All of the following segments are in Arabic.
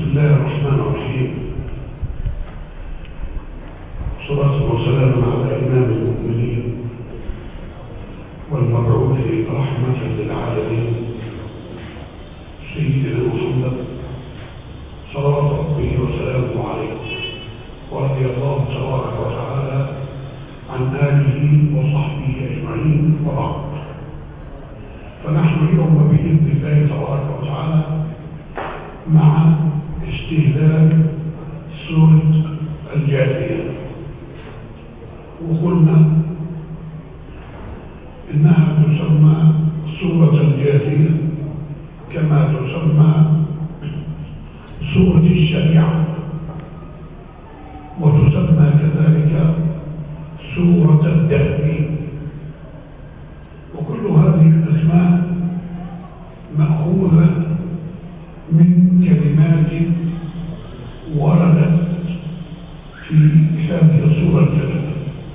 الله الرحمن الرحيم. صلاة وسلام على إمام المؤمنين والمبعوث رحمة للعالمين سيدنا محمد صلوات ربه وسلامه عليه، ورضي الله تبارك وتعالى عن آله وصحبه أجمعين، وبعد. فنحن اليوم بإذن الله تبارك وتعالى مع استهلال سورة الجاثية، وقلنا إنها تسمى سورة الجاثية كما تسمى سورة الشريعة، وتسمى كذلك سورة الدهر، وكل هذه الأسماء مأخوذة من كلمات وردت في هذه السورة الجليلة.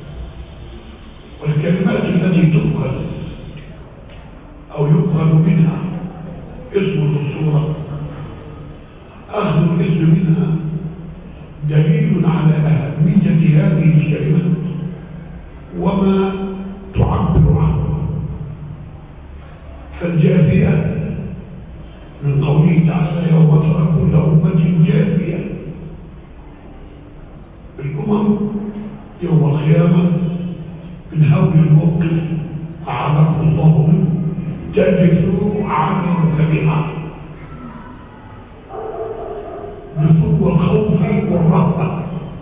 والكلمات التي تؤخذ أو يؤخذ منها اسم السورة، أخذ الاسم منها دليل على أهمية هذه الكلمات وما تعبر عنه. فالجاثية من قوله تعالى: يوم ترى كل أمة جاثية. الأمم يوم القيامة من هول الموقف أعاذكم الله منه تجثوا عامل كبيرا بسوء الخوف والرهبة،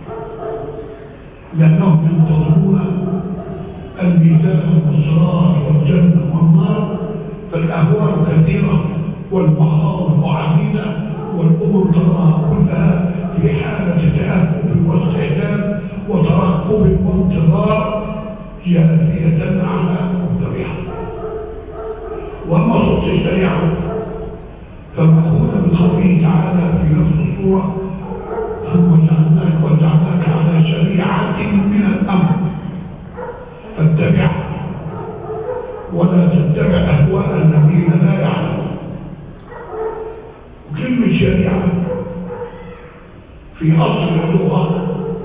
لأنهم ينتظرون الميزان والصراط والجنة والنار، فالأهوال كثيرة والمخاوف عديدة، والأمم تراها كلها في حالة تأهب واستعداد وترقب وانتظار جاثية على مقدمها. وأما صوت الشريعة فمأخوذ من قوله تعالى في نفس السورة: ثم وجعلناك على شريعة من الأمر فاتبعها ولا تتبع أهواء الذين لا يعلمون. كلمة شريعة في أصل اللغة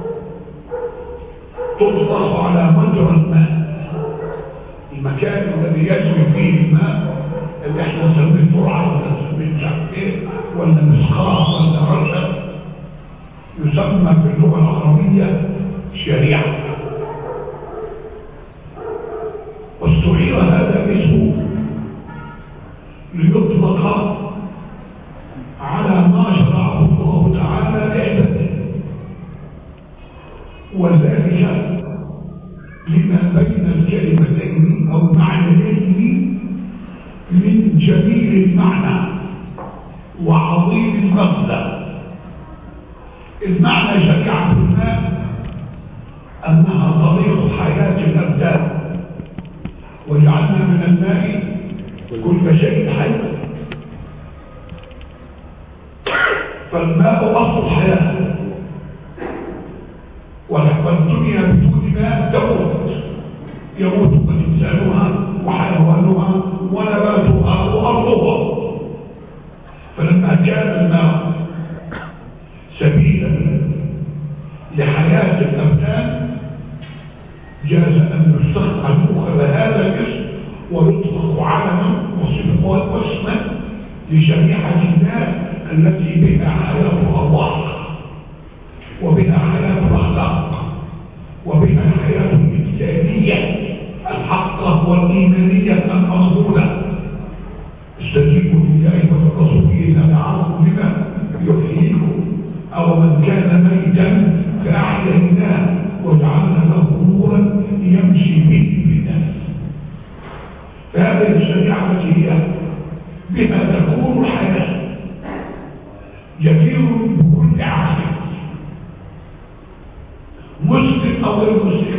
تطلق على مجرى الماء، المكان الذي يجري فيه الماء، اللي احنا نسميه ترعة ولا نسميه مش عارف ايه ولا مسقاط ولا رشد، يسمى باللغة العربية شريعة. واستعير هذا الاسم ليطلق على ما شرعه الله تعالى لعباده، وذلك لما بين الكلمتين أو معنيين من جميل المعنى وعظيم المغزى. المعنى شريعة الماء أنها طريق حياة الأبدان، وجعلنا من الماء كل شيء حي، فالماء أصل الحياة، والدنيا بدون ماء تموت، يموت إنسانها وحيوانها ونباتها وأرضها. فلما كان الماء سبيلا لحياة الأبدان جاز أن يؤخذ هذا الاسم ويطلق علما واسما لشريعة الله التي بها حياة الأرواح، وبها حياة الأخلاق، وبها الحياة الإنسانية الحقة والإيمانية المقبولة. استجيبوا لله ولرسوله إذا دعاكم لما يحييكم، أو من كان ميتا فأحييناه وجعلنا له نورا يمشي به في الناس. فهذه الشريعة التي هي بها تكون الحياة، جدير بكل عاقل مسلم أو غير مسلم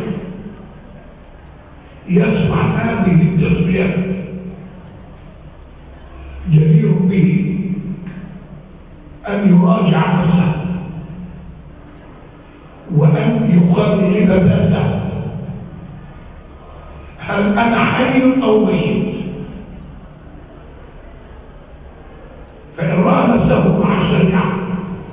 يسمع هذه التسمية جدير به أن يراجع نفسه وأن يقرر ذاته: هل أنا حي أو ميت؟ فإن رأى نفسه مع الشريعة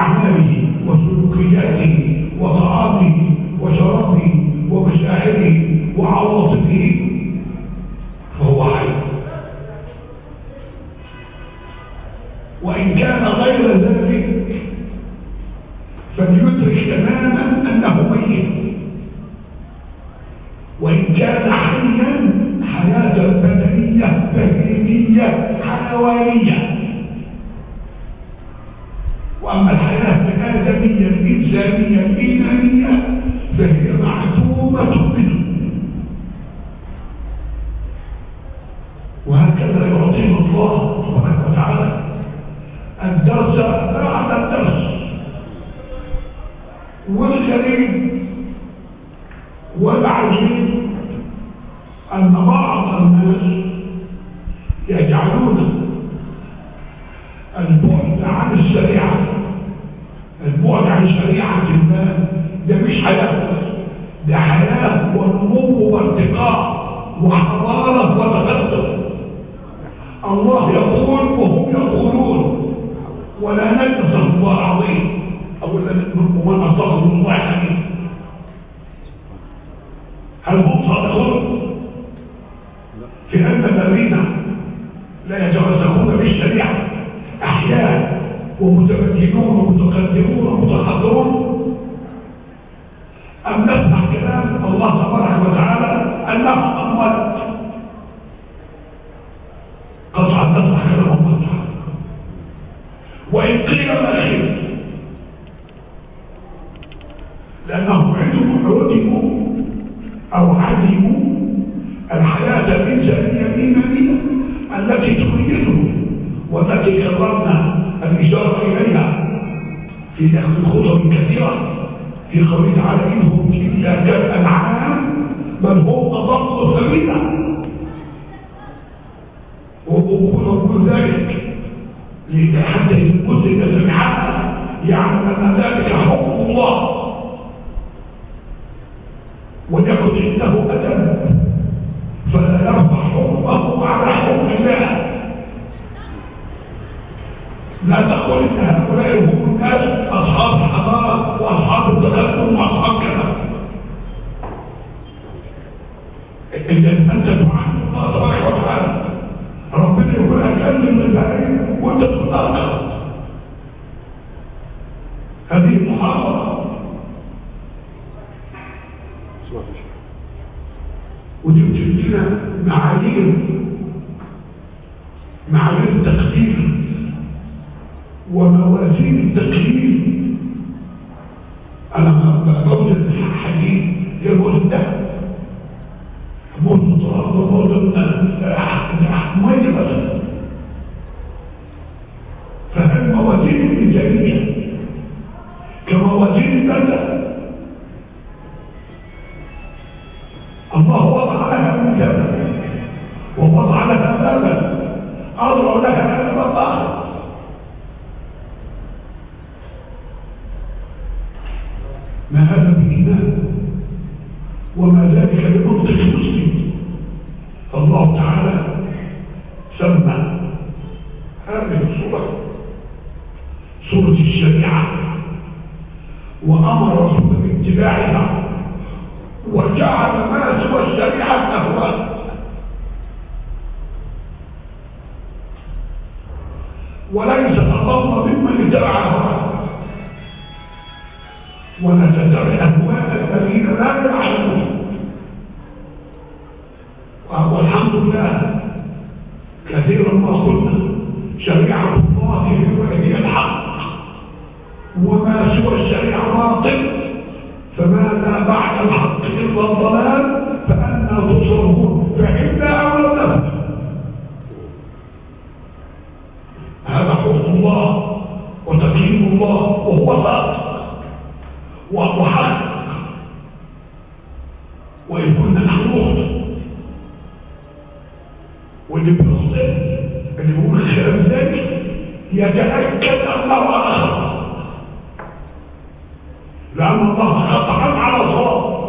أعماله وسلوكياته وطعامه وشرابه ومشاعره وعواطفه فهو حي. وإن كان غير ذلك فليدرك تماما أنه ميت. وإن كان حيا حياة بدنية بهيمية حيوانية. وأما الحياة الآدمية الإنسانية الإيمانية فهي معدومة منه. وهكذا يعطينا الله سبحانه وتعالى الدرس بعد الدرس. والغريب والعجيب أن بعض الناس يجعلون البعد عن الشريعة، البعد عن شريعة الله ده مش حياة، ده حياة ونمو وارتقاء وحضارة وتقدم. الله يقول وهم يقولون ولا ننسى الله العظيم أو لا نؤمن ومن أصدق من الله حديث. هل هم صادقون في أن الذين لا يتمسكون بالشريعة أحياء ومتمكنون ومتقدمون ومتحضرون، أم نسمع كلام الله تبارك وتعالى أنهم أموات؟ قطعا نسمع كلام الله تعالى. وإن قيل ما خير لأنهم عدموا أو عدموا الحياة الإنسانية الإيمانية التي تميزه والتي كررنا الإشارة إليها في خطب كثيرة في قوله تعالى إنهم إلا كالأنعام بل هم أضل سبيلا. وأقول ذلك حتى المسلم سمعها يعلم أن ذلك حكم الله وليكن عنده أدب فلا يرفع حكمه على حكم الله. لا تقول ان هؤلاء هم الناس اصحاب الحضاره واصحاب التقدم واصحاب كذا. اذا انت تعلم الله تبارك وتعالى ربنا يقول اكلم البعيد وانت تتاخر. هذه المحاضره ودي بتدينا معايير التقدير وموازين التقييم. انا بوجد الحديد يقول الذهب موجود التراب وموجود ميه مثلا. فالموازين الميزانيه كموازين البلد الله وضع لها ميزانا ووضع لها بابا اضرب لها باب اخر. ما هذا بالإيمان وما ذلك بمنطق مسلم. الله تعالى سمى هذه الصورة صورة الشريعة وأمر رسوله باتباعها وجعل ما سوى الشريعة أهواء. وليس اللهم ممن اتبع هواه ونتبع أهواء الذين لا يعلمون. والحمد لله كثيرا ما قلنا شريعة الله هي الحق وما سوى الشريعة باطل، فماذا بعد الحق إلا الضلال فأنا تصرفون فإنا أولنا. هذا حكم الله وتقييم الله وهو صادق وهو حق. وإن كنا نخلص واللي بيصدق اللي بيقول الخلاف ذلك يتأكد أنه أخر، لأن الله قطعا على صواب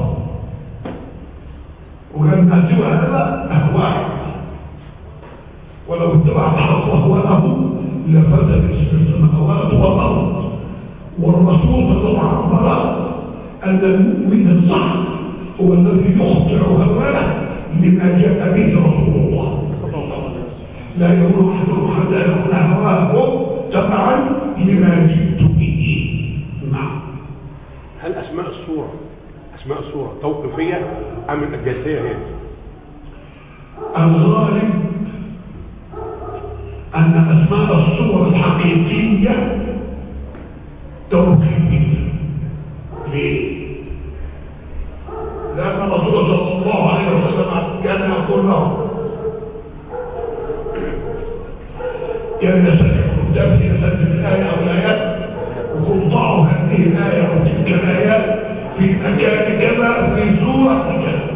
وقال ما سوى هذا أهواء. ولو اتبع الحق أهواءه لفسدت السماوات والأرض والرسول صلى الله عليه وسلم أن المؤمن الصح هو الذي يخضع هواه لما جاء به رسول الله. لا يكون أحدهم حتى يكون هواه تبعا لما جئت به. نعم. هل أسماء السورة توقيفية أم الجنسية هي؟ الغالب أن أسماء الصور الحقيقية توقيفية. ليه؟ لأن الرسول صلى الله عليه وسلم كان يقول له كان يسجل الآية أو الآيات وقل ضعوا هذه الآية أو تلك الآيات في مكان كذا في سورة كذا.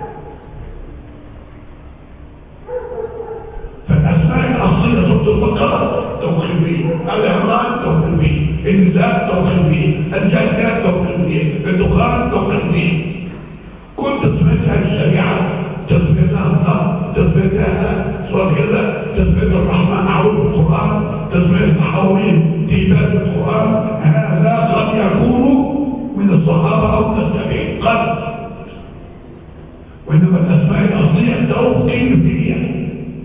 فالأسماء الأصلية سورة البقرة توقيفية، العمران توقيفية، النساء توقيفية، الجاثيات توقيفية، الدخان توقيفية. كنت تسميتها الشريعة، تسميتها النار، تسميتها سورة كذا، تسميت الرحمن عروض القرآن، تسميت التحاوين تيبات القرآن. هذا قد يكون من الصحابة أو من التابعين قد، وإنما الأسماء الأصلية توقيفية.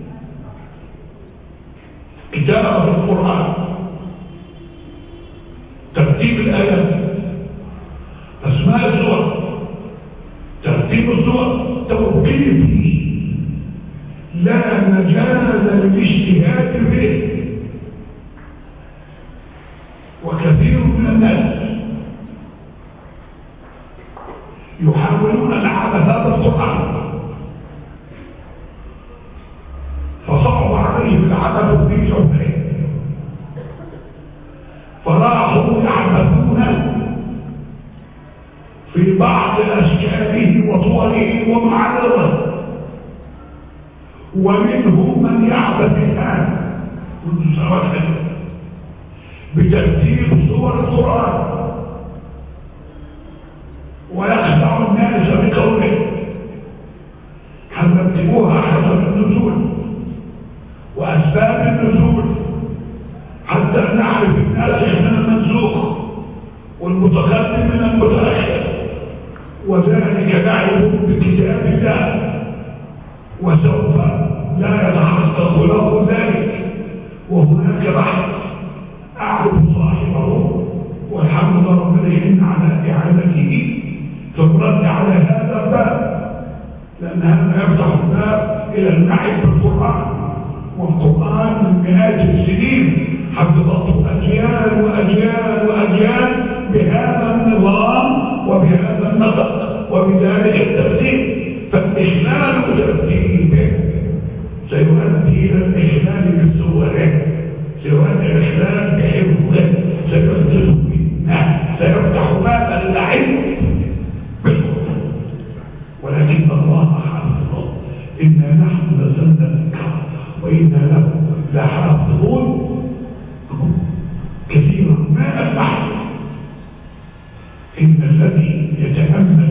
كتابة في القرآن، ترتيب الآيات، أسماء السور، ترتيب السور توقيفي لا مجال للاجتهاد به. وكثير من الناس يحاولون لعب هذا القرآن فصعب عليهم العبث في جوهره، فراحوا يعبثون في بعض أشكاله وصوره ومعارضه. ومنهم من يعبث الآن بترتيب سور القرآن ويخدع الناس بقوله هنرتبوها حسب النزول وأسباب النزول حتى نعرف الناسخ من المنسوخ والمتقدم من المتأخر، وذلك نعرف بكتاب الله وسوف لا يتحقق له ذلك. وهناك بحث أعرف صاحبه والحمد لله رب العالمين على إعانته في الرد على هذا الباب، لأن هذا يفتح الباب إلى النعي بالقرآن. والقرآن من مئات السنين حفظته أجيال وأجيال وأجيال بهذا النظام وبهذا النطق وبذلك الترتيب. فالإخلال بترتيبه سيؤدي إلى الإخلال بصوره، سيؤدي إلى الإخلال بحفظه، سيؤدي سيفتح باب اللعب بالقرآن. ولكن الله حافظه، إنا نحن نزلنا الذكر وإنا له لحافظون. كثيرا ما أفعل إن الذي يتأمل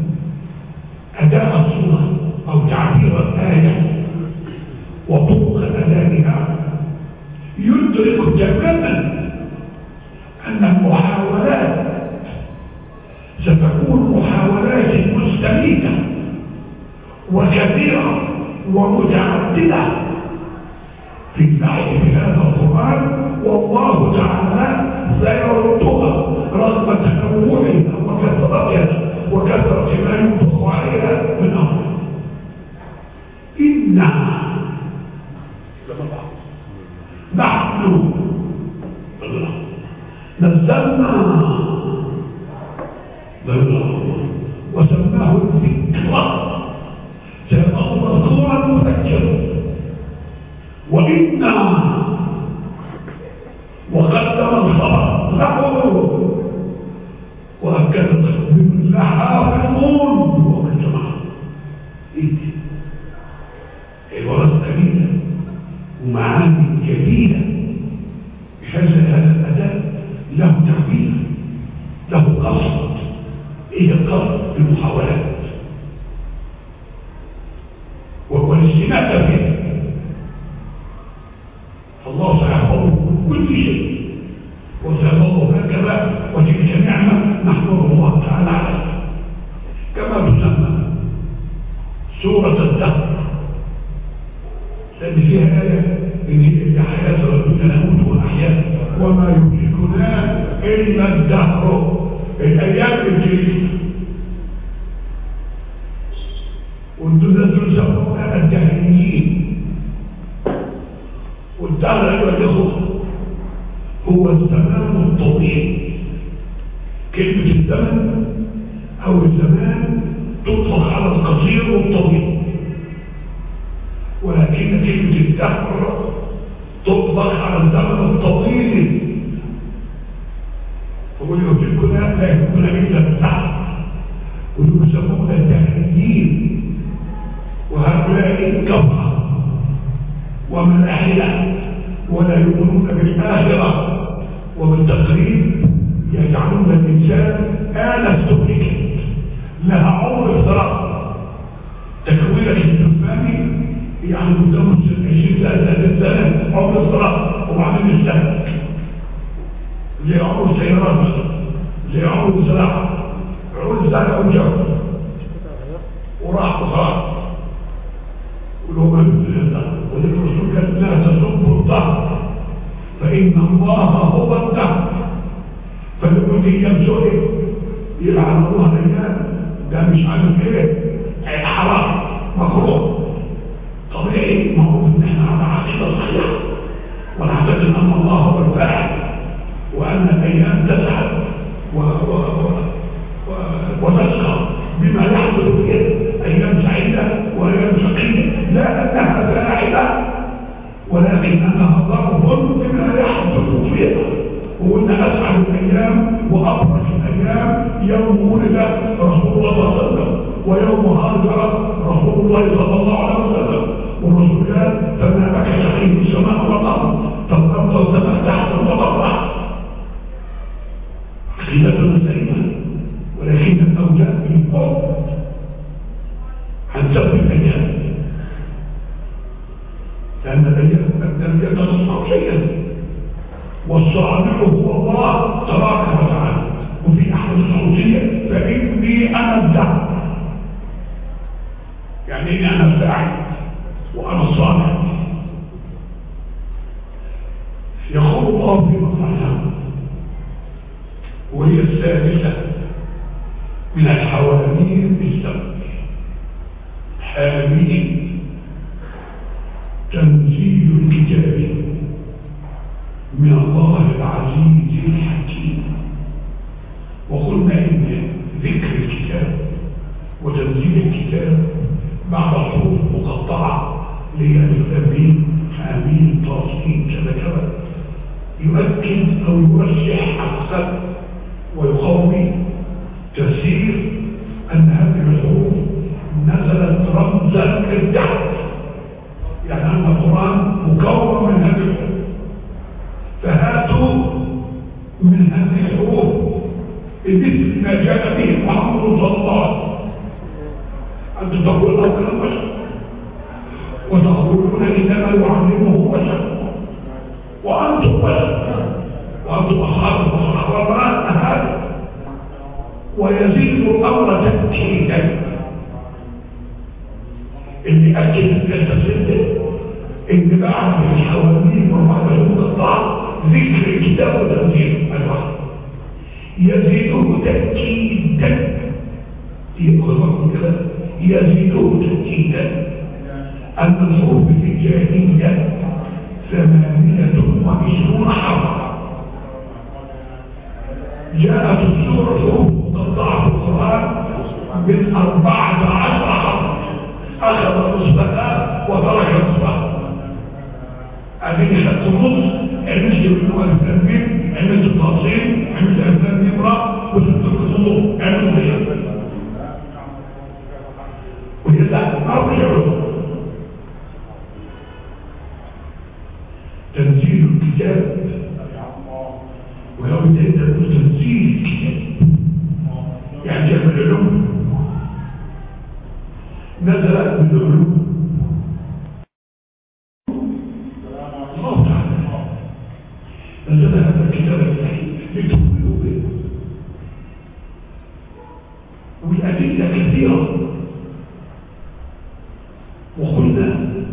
أداء الصورة أو تعبير الآية وطرق أدائها يدرك تماما أن المحاولات ستكون محاولات مستميتة وكثيرة ومتعددة في النحو بهذا القرآن، والله تعالى سيردها رغم تنوعها وكثرتها وكثرة ما ينفق عليها من أمر. إنا نحن نزلنا وسماه الذكر، سيبقى مذكورا مذكرا. وإنا وقدم الخبر له وأكد لحافظون بوقت الجماعة. عبارات قليلة ومعاني جديدة بحيث هذا الأداء له تعبير، له قصد. إيه القصد؟ المحاولات والاستماع فيه. الله سيحفظه من كل شيء وسيظل هكذا نحمد الله تعالى عليه. كما تسمى سورة الدهر، لأن فيها آية إن هي حياة ربنا نموت ونحيا وما يملكنا إلا الدهر، الأيام الجديدة. والدنيا تسمون الدهريين، والدهر أيها الإخوة هو الزمان الطويل. كلمة الزمن أو الزمان تطلق على القصير والطويل، ولكن كلمة الدهر تطلق على الزمن الطويل. ويملكنا لا يملكنا إلا الدهر، ويسمون الدهريين، وهؤلاء الكفرة وملاحدة ولا يؤمنون بالآخرة، وبالتقريب يجعلون الإنسان آلة استهلكت لها عمر افتراض. تكوينك الجسماني يعني قدامه 20 سنة عمر افتراض، وبعدين يستهلك زي عمر السيارات، زي عمر الزراعة. عمر الزراعة والجو وراح وخلاص. ولو ما ولكن الرسول قال لا تسبوا الدهر فإن الله هو الدهر. فلما تيجي يمسوه يلعن الله الأيام، ده مش عارف ايه، حرام مكروه طبيعي. معروف ان احنا على عقيدة صحيحة ونعتقد ان الله هو الفاعل، وان الايام تسعد وتسقى بما يحدث فيها، ايام سعيدة وايام شقية، لا انها فاعلة ولكنها ضرب بما يحدث فيها. وقلنا اسعد الايام وابرز الايام يوم ولد رسول الله صلى الله عليه وسلم، ويوم هاجر رسول الله صلى الله عليه وسلم. والرسول قال فما بك شقي السماء والارض فالارض والسماء تحت المطر. عقيدتنا سليمه، ولكن الاوجاع بالحب عن سبب الايام، لان الايام لا تصنع شيئا، والصانع هو الله تبارك وتعالى. وفي احد الصوتيه فاني انا الدهر، يعني اني انا الفاعل وانا الصانع. يقول الله في مصلحه وهي السادسه من الحواميم بالسبب. حامين تنزيل الكتاب من الله العزيز الحكيم. وقلنا ان ذكر الكتاب وتنزيل الكتاب بعد حروف مقطعه للتنبيه حامين طاسين كذا كذا يؤكد او يرشح اكثر ويقوي تفسير ان هذه الحروف نزلت رمزا للدعوه، يعني ان القران مكون من هذه الحروف. فهاتوا من هذه الحروف مثل ما جاء به محمد صلى الله عليه وسلم. أنتم تقولون كلام بشر وتقولون إنما يعلمه بشر وأنتم بشر وأنتم أصحاب القرآن هذا. ويزيد الأمر تأكيدا، اللي أكد يستفيد إن بعد الحواميم وبعد المقطع ذكر الكتاب وتنزيل الوحي يزيده تأكيدا. يقول كده يزيده تأكيدا أن الحروف الهجائية 28 حرفا. جاءت السورة حروف مقطعة في القرآن من 14 حرفا، أخذ نصفها وترك نصفها. أبين خدت النص عملت منه التنبيه، عملت التفصيل، عملت الأفلام يقرأ وتبدأ الخطوط، عملت غير ويلا أرجع. تنزيل الكتاب، ولو انت تقول تنزيل الكتاب يعني جاء من العلوم، نزل من العلوم الله تعالى. نزل هذا الكتاب الصحيح لتؤمنوا به والأدلة كثيرة. وقلنا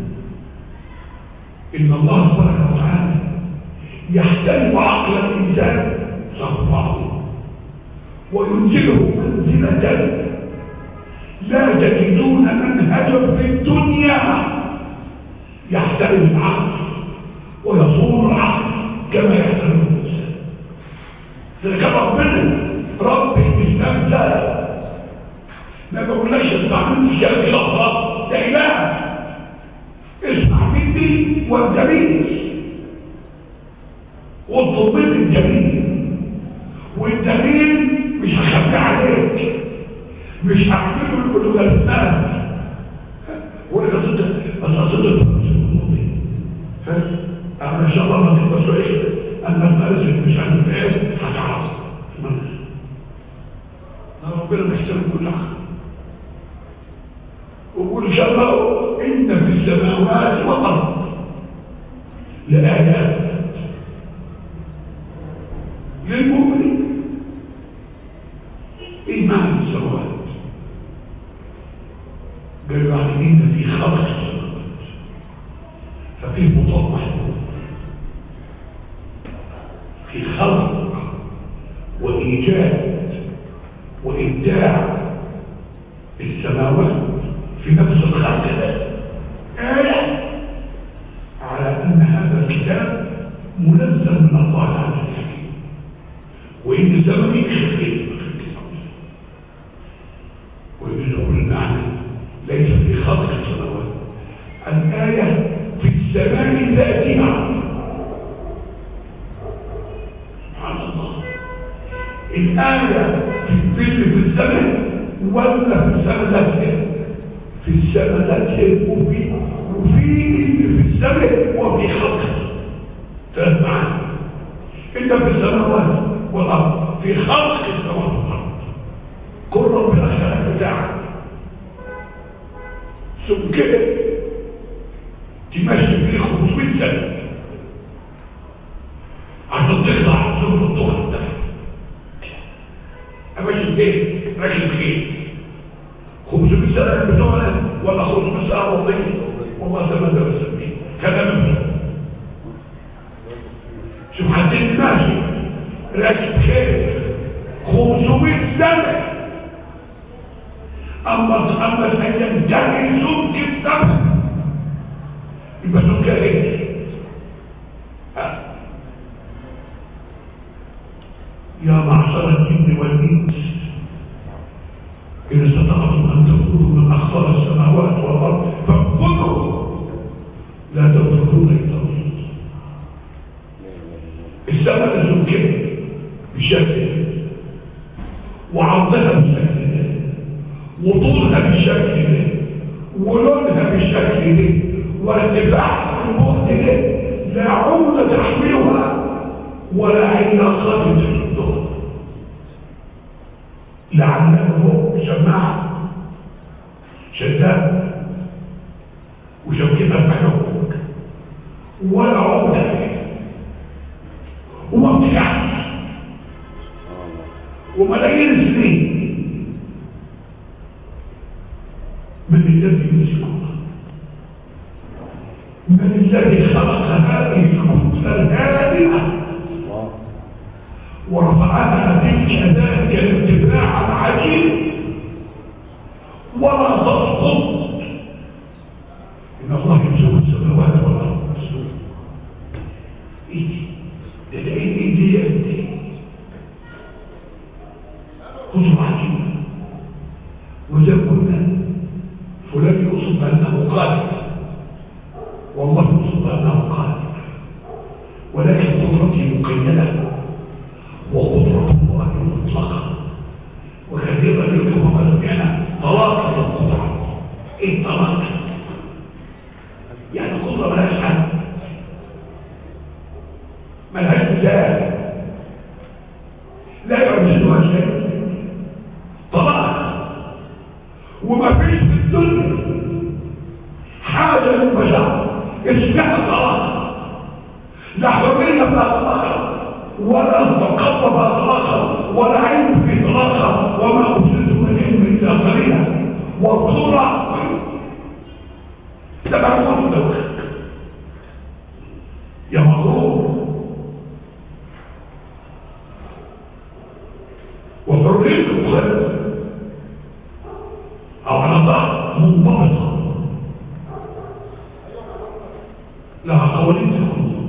إن الله سبحانه وتعالى يحترم عقل الإنسان صفاه وينزله منزلة لا تجدون منهجا في الدنيا يحترم العقل ويصون العقل كما يحترم الإنسان. فكان رب الإسلام ده ما بقولكش استعملت الشيء شخص ده إله، اسمع مني والجميل واطلب مني الجميل، والجميل مش هخبي عليك، مش هعمله لكل الناس ولا أصدق أنا إن شاء الله ما تبقى سعيد أما المدرسة مش عارف إيه هتعرف ربنا بيحترم كل حاجة. وقول إن شاء الله إن في السماوات والأرض لآيات للمؤمنين. إيه معنى السماوات؟ قالوا يعني إن في خلق السماوات ففيه مطلع في خلق وإيجاد وإبداع السماوات في نفس الخلق ده آية على أن هذا الكتاب منزل من الله عز وجل، وإن الزمن يخفي ويقول المعنى ليس في خلق السماوات، الآية في السماء ذاتها. سبحان الله، الآية في السماء ولا في السماء ذاتها؟ في السماء ذاتها وفي السماء وفي خلقه. ثلاث معاني. إن في السماوات والأرض في خلق السماوات والأرض كل ربنا خلق بتاعه ثم كده تمشي فيه 500 سنة عشان تطلع ثم الطول ده امشي فيه راكب فيه 500 سنة بتوعنا ولا 500 سنة وضيع والله زمان ده بسميه كلام مبدأ. شوف حدين ماشي راكب خير 500 سنة أما الأيام جاي سمك السمك يبقى سمك ايه؟ يا معشر الجن والإنس إن استطعتم أن تنفذوا من أقطار السماوات والأرض فانفذوا لا تنفذون إلا الله. السماء سمكين بشكل وعرضها بالشكل ده وطولها بالشكل ده ولونها بالشكل ده وارتفاعها في الوقت ده لا عمر تحملها ولا علاقات تشدها. لعله سماعة شداد وشوكتها بحلوك ولا عمر ومطيع وملايين السنين من الذي يمسكها؟ من الذي خلق هذه الكتلة الهادئة ورفعها تلك ذات الارتفاع العجيب ولا تسقط؟ ان الله يمسك السماوات والارض. ايدي خذوا عجيبا. وزي قلنا فلان يقصد بأنه قادر والله يقصد بأنه قادر، ولكن قدرته مقيدة وقدرة الله مطلقة. وكثيرا منكم ما سمعنا طلاق القدرة. ايه طلاق؟ يعني القدرة ملهاش حد، ملهاش مثال، لا يعجزها شيء. طلاق. وما فيش في الدنيا حاجة للبشر اسمها طلاق، لا حرية بلا طلاق ولا تقرب بلا طلاق ولا علم في طلاق وما أرسلت من علم وبسرعة ده معروف دوخك يا مغرور وحرية الخلق أو على ضغط منضبطة لها قوانين تكون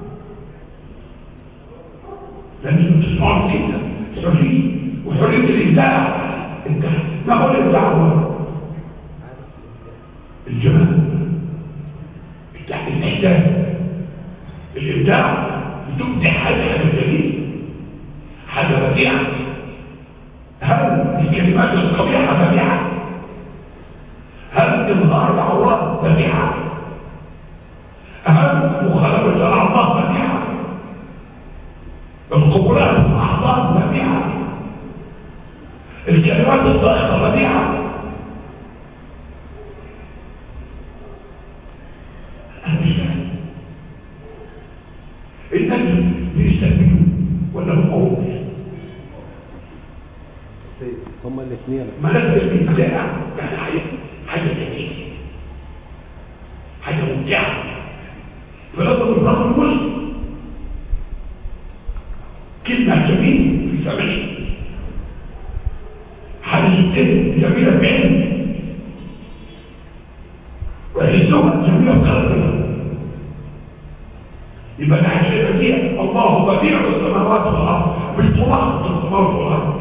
لأنه تسمعون كده حرية وحرية الإبداع انت ما هو الإبداع هو الجمال الإحسان الإبداع بتبدع حاجة جديدة حاجة بديعة هل الكلمات القبيحة بديعة هل إظهار العورات بديعة هل مخالفة الأعضاء بديعة القبلات الأعضاء بديعة الكلمات الضائقة بديعة الناس بيستقبلوا ولا هم هما الاثنين ملف الابداع يعني حاجه جديده حاجه ممتعه فلازم الرجل المسلم كلمه جميله في سمعه حاجه جميله في علمه وحسها جميله في قلبه يبقى الحاجه بديع الله بديع السماوات والارض مش طلاق السماوات والارض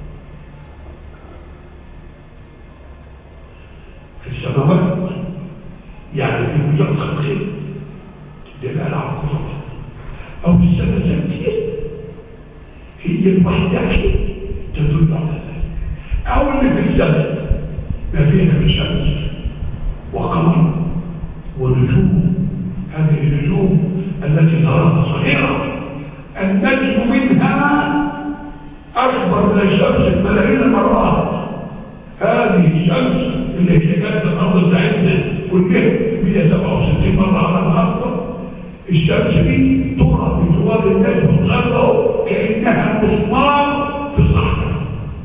السماوات يعني في وجود خلقين دلالة على القدرة أو السنة ذاتية هي الوحدة تدل على ذلك أو اللي في السنة ما فينا من شمس وقمر ونجوم هذه النجوم التي تراها صغيرة النجم منها أكبر من الشمس بملايين المرات هذه الشمس اللي هي كانت الأرض بتاعتنا كلها 167 مرة على الأرض الشمس دي ترى بجوار النجم الغرب كأنها مسمار في الصحراء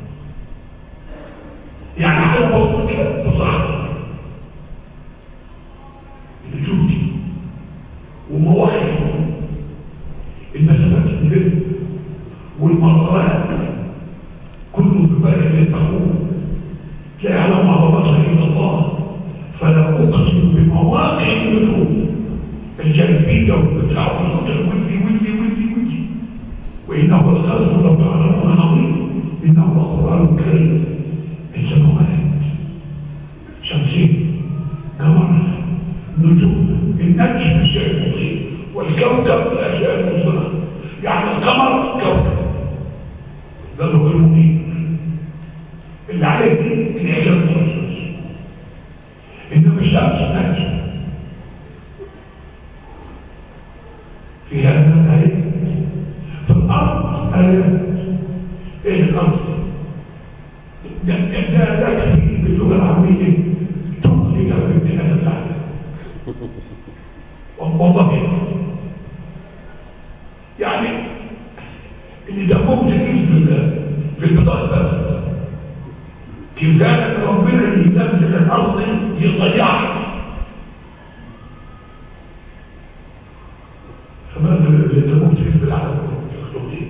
يعني حاجة بسيطة كده في الصحراء النجوم دي ومواقف المسافات الكبيرة والمرات كله ببالغ للمخلوق لا يعلم عظمتها الا الله فلا اقسم بمواقع النجوم الجانبيه والبتاع ودي وانه الخلق لو تعلمون عظيم انه القران الكريم السماوات شمسيه قمر نجوم النجم الشيء المصيب والكوكب الاشياء المصيبه يعني القمر كوكب ده هو المنير اللي عليه دي الإعجاب المرسوس إنما الشمس نجم في هذا الآيات في الأرض آيات إيه الأرض؟ ده في باللغة العربية تخرج بامتنان العالم والله يعني اللي ده ممكن في البطاقة بس كذلك ربنا ينزل الارض يضيعها فماذا الذي تموت في العالم المخلوقين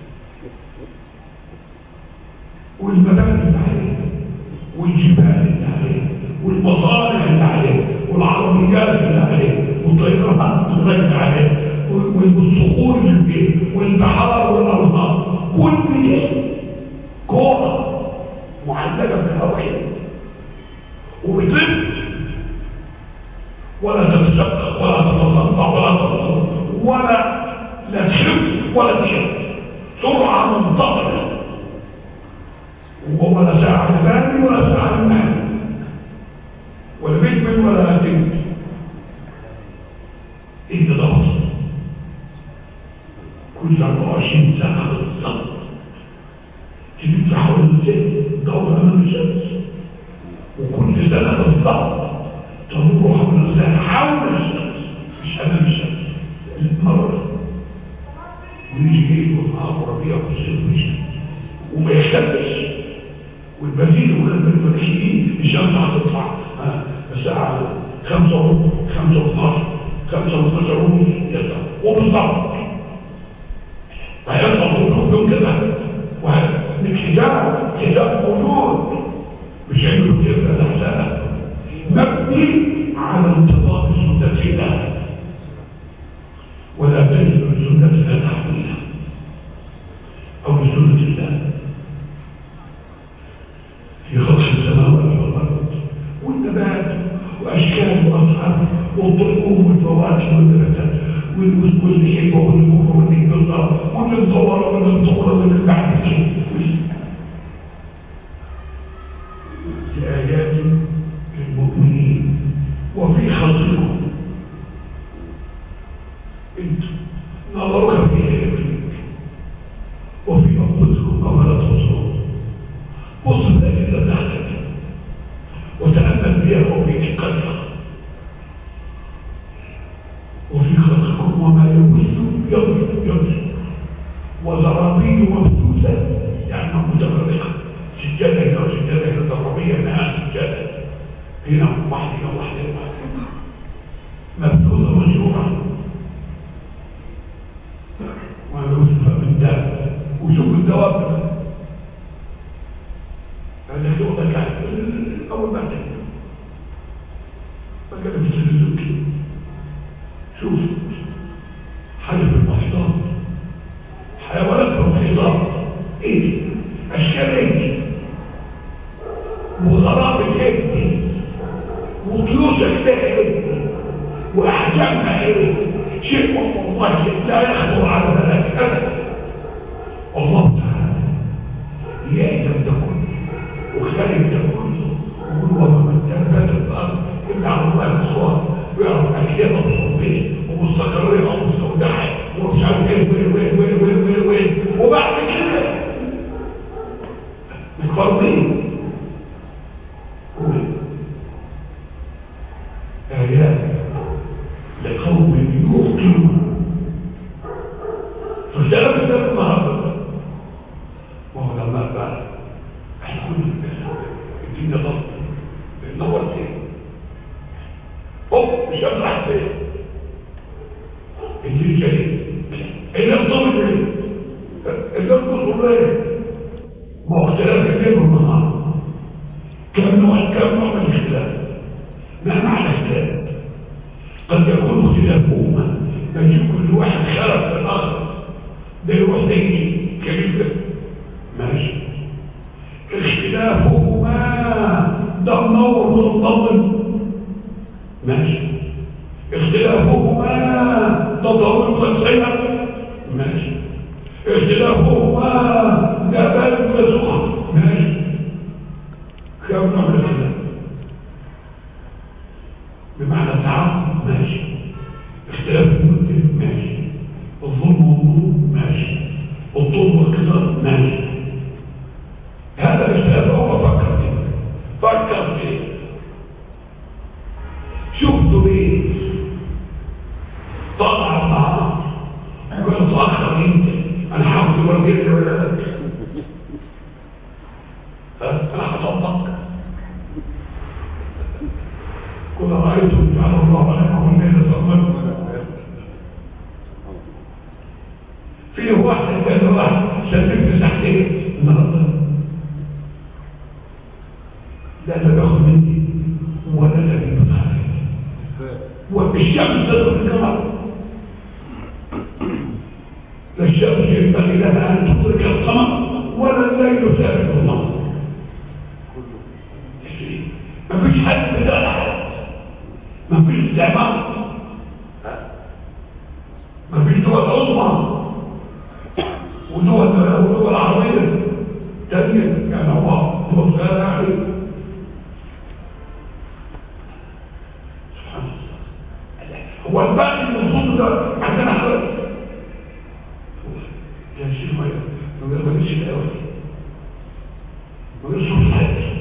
والمباني اللي عليه والجبال اللي عليه والمصانع اللي عليه والعربيات اللي عليه والطيران اللي عليه والصخور اللي فيه والبحار والانهار كل ده كوره معلقة بالهواء وبتلف ولا تتشقق ولا تتصدع ولا تتصدع ولا لا تشف ولا تشف سرعة منتظرة ولا ساعة لبالي ولا ساعة لبالي ولا بيتمن ولا هتمت إيه ده وصل كل 24 ساعة بالضبط تجيب حول الجن دورة أمام الشمس وكل سنة بالضبط تدور حول الساعة حول الشمس مش أمام الشمس المرة ويجي جيد والنهار وربيع والصيف والشمس وما يختلفش والبديل وكان الفلاحين الشمس هتطلع الساعة 5:15 5:12 يطلع وبالضبط هيطلع كلهم كده حجاب موجود مش هيعملوا كده الأحسان مبني على انتظام سنة الله ولا تجد سنة الله تحويلها أو سنة الله في خلق السماوات والأرض والنبات وأشكال وأصحاب والطيور والفواكه والنباتات والحبة والنبوة والنبوة والنبوة والنبوة والنبوة لآيات للمؤمنين وفي خلقكم انتم نظرك في آياتك وفي أنفسكم أفلا تبصرون بص الأدلة بتاعتك وتأمل بها وفي دقتها وفي خلقكم وما يبث وزرابي مبثوثة يعني متفرقة سجادة هنا وسجادة هنا ضربية هنا سجادة هنا واحدة مبثوثة مشهورة ومبثوثة من داب وشوف الدواب هذا شغلك أول ما تجد فكذا بسلسلك شوف حاجة في المحيطات حيوانات في المحيطات ايه اشكال ايه وغرابة ايه وطيور شكلها ايه واحجامها ايه شيء والله لا يخطر على بالك ابدا الله تعالى يأتم تكون وخالف تكون وهو من تنبت الارض الا على الله الصواب ويعرف اكيد الصوبين ومستقرين او مستودعين ومش عارف ايه وين وبعد كده متفرمين آيات لقوم يوقنون فالسلام السلام النهارده وهو لما بقى احنا كنا الدنيا ضغط النور فين مش هطلع فين اللي جاي اللي الضمن اللي الضمن ما هو اختلاف الليل والنهار كم نوع من الاختلاف ما معنى اختلاف قد يكون اختلافهما يجب كل واحد خلف في الاخر ده يروح ده يجي كبير ماشي اختلافهما ده منور ومضلم ماشي اختلافهما ده ضروري وسيئة ماشي اختلافهما ده بارد وسخن ماشي كم نوع من الاختلاف بمعنى التعاطف ماشي اختلاف المدة ماشي الظلم والنور ماشي الطول والقصار ماشي هذا الاختلاف هو فكر فيه شفتوا ايه طلع النهار ويتأخر انت انا حافظ والجيل ولا لا انا هصدق كل رأيتم جعل الله عليكم الليل صمت فيه واحد كان واحد سلمت تحتيه النهارده لا تاخذ مني ولا تبي بخير والشمس تدخل القمر لا الشمس ينبغي لها ان تدرك القمر ولا الليل سابق النهار ما فيش حد بدأ احد ما فيش استعمار ما فيش دول عظمى ودول عربية تانية يعني هو صغيرة يعني سبحان الله هو الباقي من الصوت ده عندنا حرق يا شيخ ما يقبلش الأول ما يقبلش الحاجة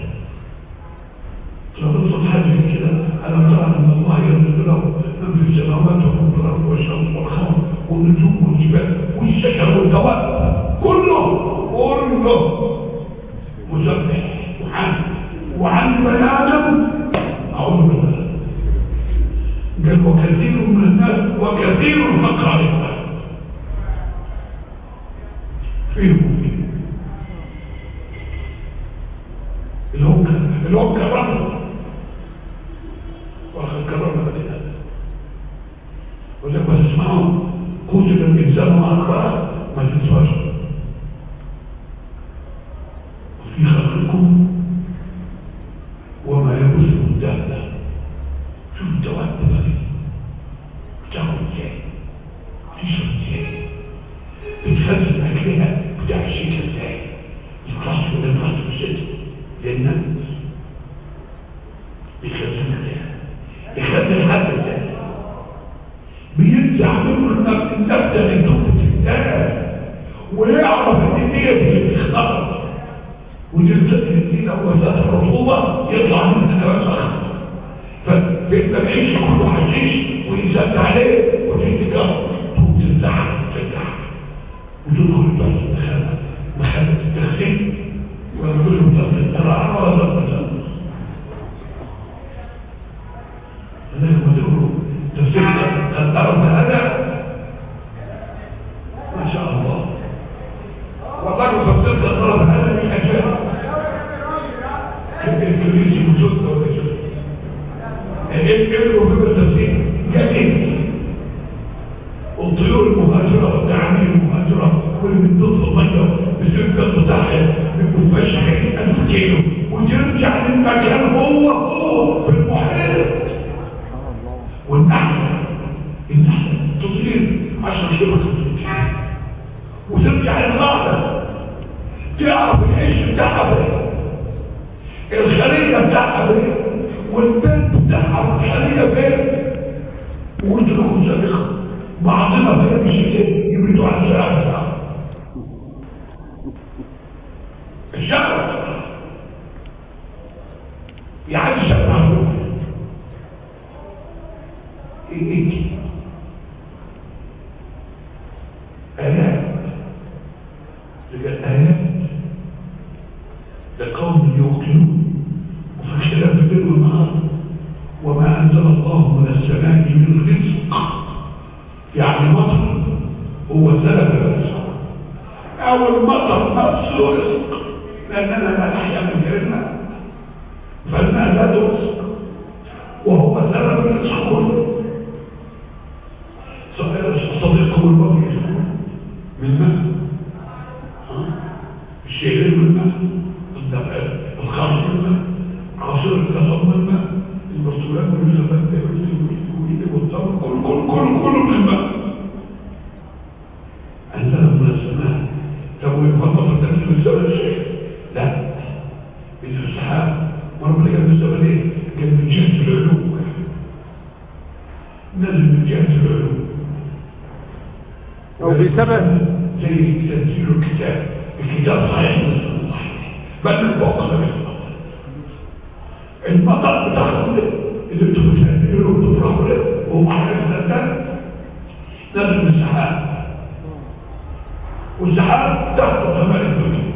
لو نصد حاجة كده أنا ترى أن الله يرزق له من في السماوات ومن في الأرض والشمس والقمر والنجوم والجبال والشجر والدواب كله مسبح وعن بني ادم اعوذ بالله. قال وكثير من الناس وكثير فقراء فيهم اللي هو كرمه واخذ كرمه بني ادم. ولما تسمعوا قتل الانسان مع اخرى ما تنساش وفي خلقكم وما يبث الدابه. شوف الدواب دي بتاخد ازاي تشرب ازاي بتخزن اكلها بتاع شيء ازاي الراس من الراس بست للنفس بيخزن اكلها بيخزن حتى ازاي بينزع منه النفس اللي تبقى ويعرف ان هي بتختار ودي لو وزات الرطوبه يطلع منها نبات اخر فبيبقى العيش كله حشيش ويزاد عليه وتتجرب وتنزعها وتدخل بس مخالة التخزين ويقول له ضغط الزراعة ولا ضغط الزراعة. أنا لما تقولوا تفسير الضرب هذا ما شاء الله والله تفسير الضرب هذا من أجل الكريسي وجود ولا جود الإبن وفي التفسير جميل. والطيور المهاجرة والتعامل المهاجرة واللي بتدخل المية بسبب بتاعها بيبقوا فشخين 1000 كيلو وترجع للمكان هو في المحيط. والنحلة تطير 10 كيلو وترجع للغابة تعرف العيش بتاعها الخلية بتاعها والبنت بتاعها والخلية فين ويدركوا سابقا بعضنا فين بشكل يبردوا على الشعب بتاعه الشعب يعني الشعب عنده ايه آيات آيات لقوم يوقنون وفي اختلاف الليل والنهار وما أنزل الله من السماء من رزق يعني مطر هو سبب الرزق أو المطر نفسه رزق لأننا لا نحيا من غير الماء فالماء لا رزق وهو سبب الرزق كله. صديقكم البطل يسكن من ماء الشعير من ماء الخمر من ماء عصير القصب من ماء المرسولات والزبادة والتمر كله من ماء أنزل من السماء. طب ويفضل تنزل من السماء الشيء لا من السحاب مرة كان من السماء ليه كان من جهة العلوم نزل من جهة العلوم أو بسبب زي تنزيل الكتاب صحيح بل الفوق المطر بتاخد اللي بتتهدئوا وبتفرحوا له وهو عارف ده نزل من السحاب والسحاب تحت سماء الدنيا.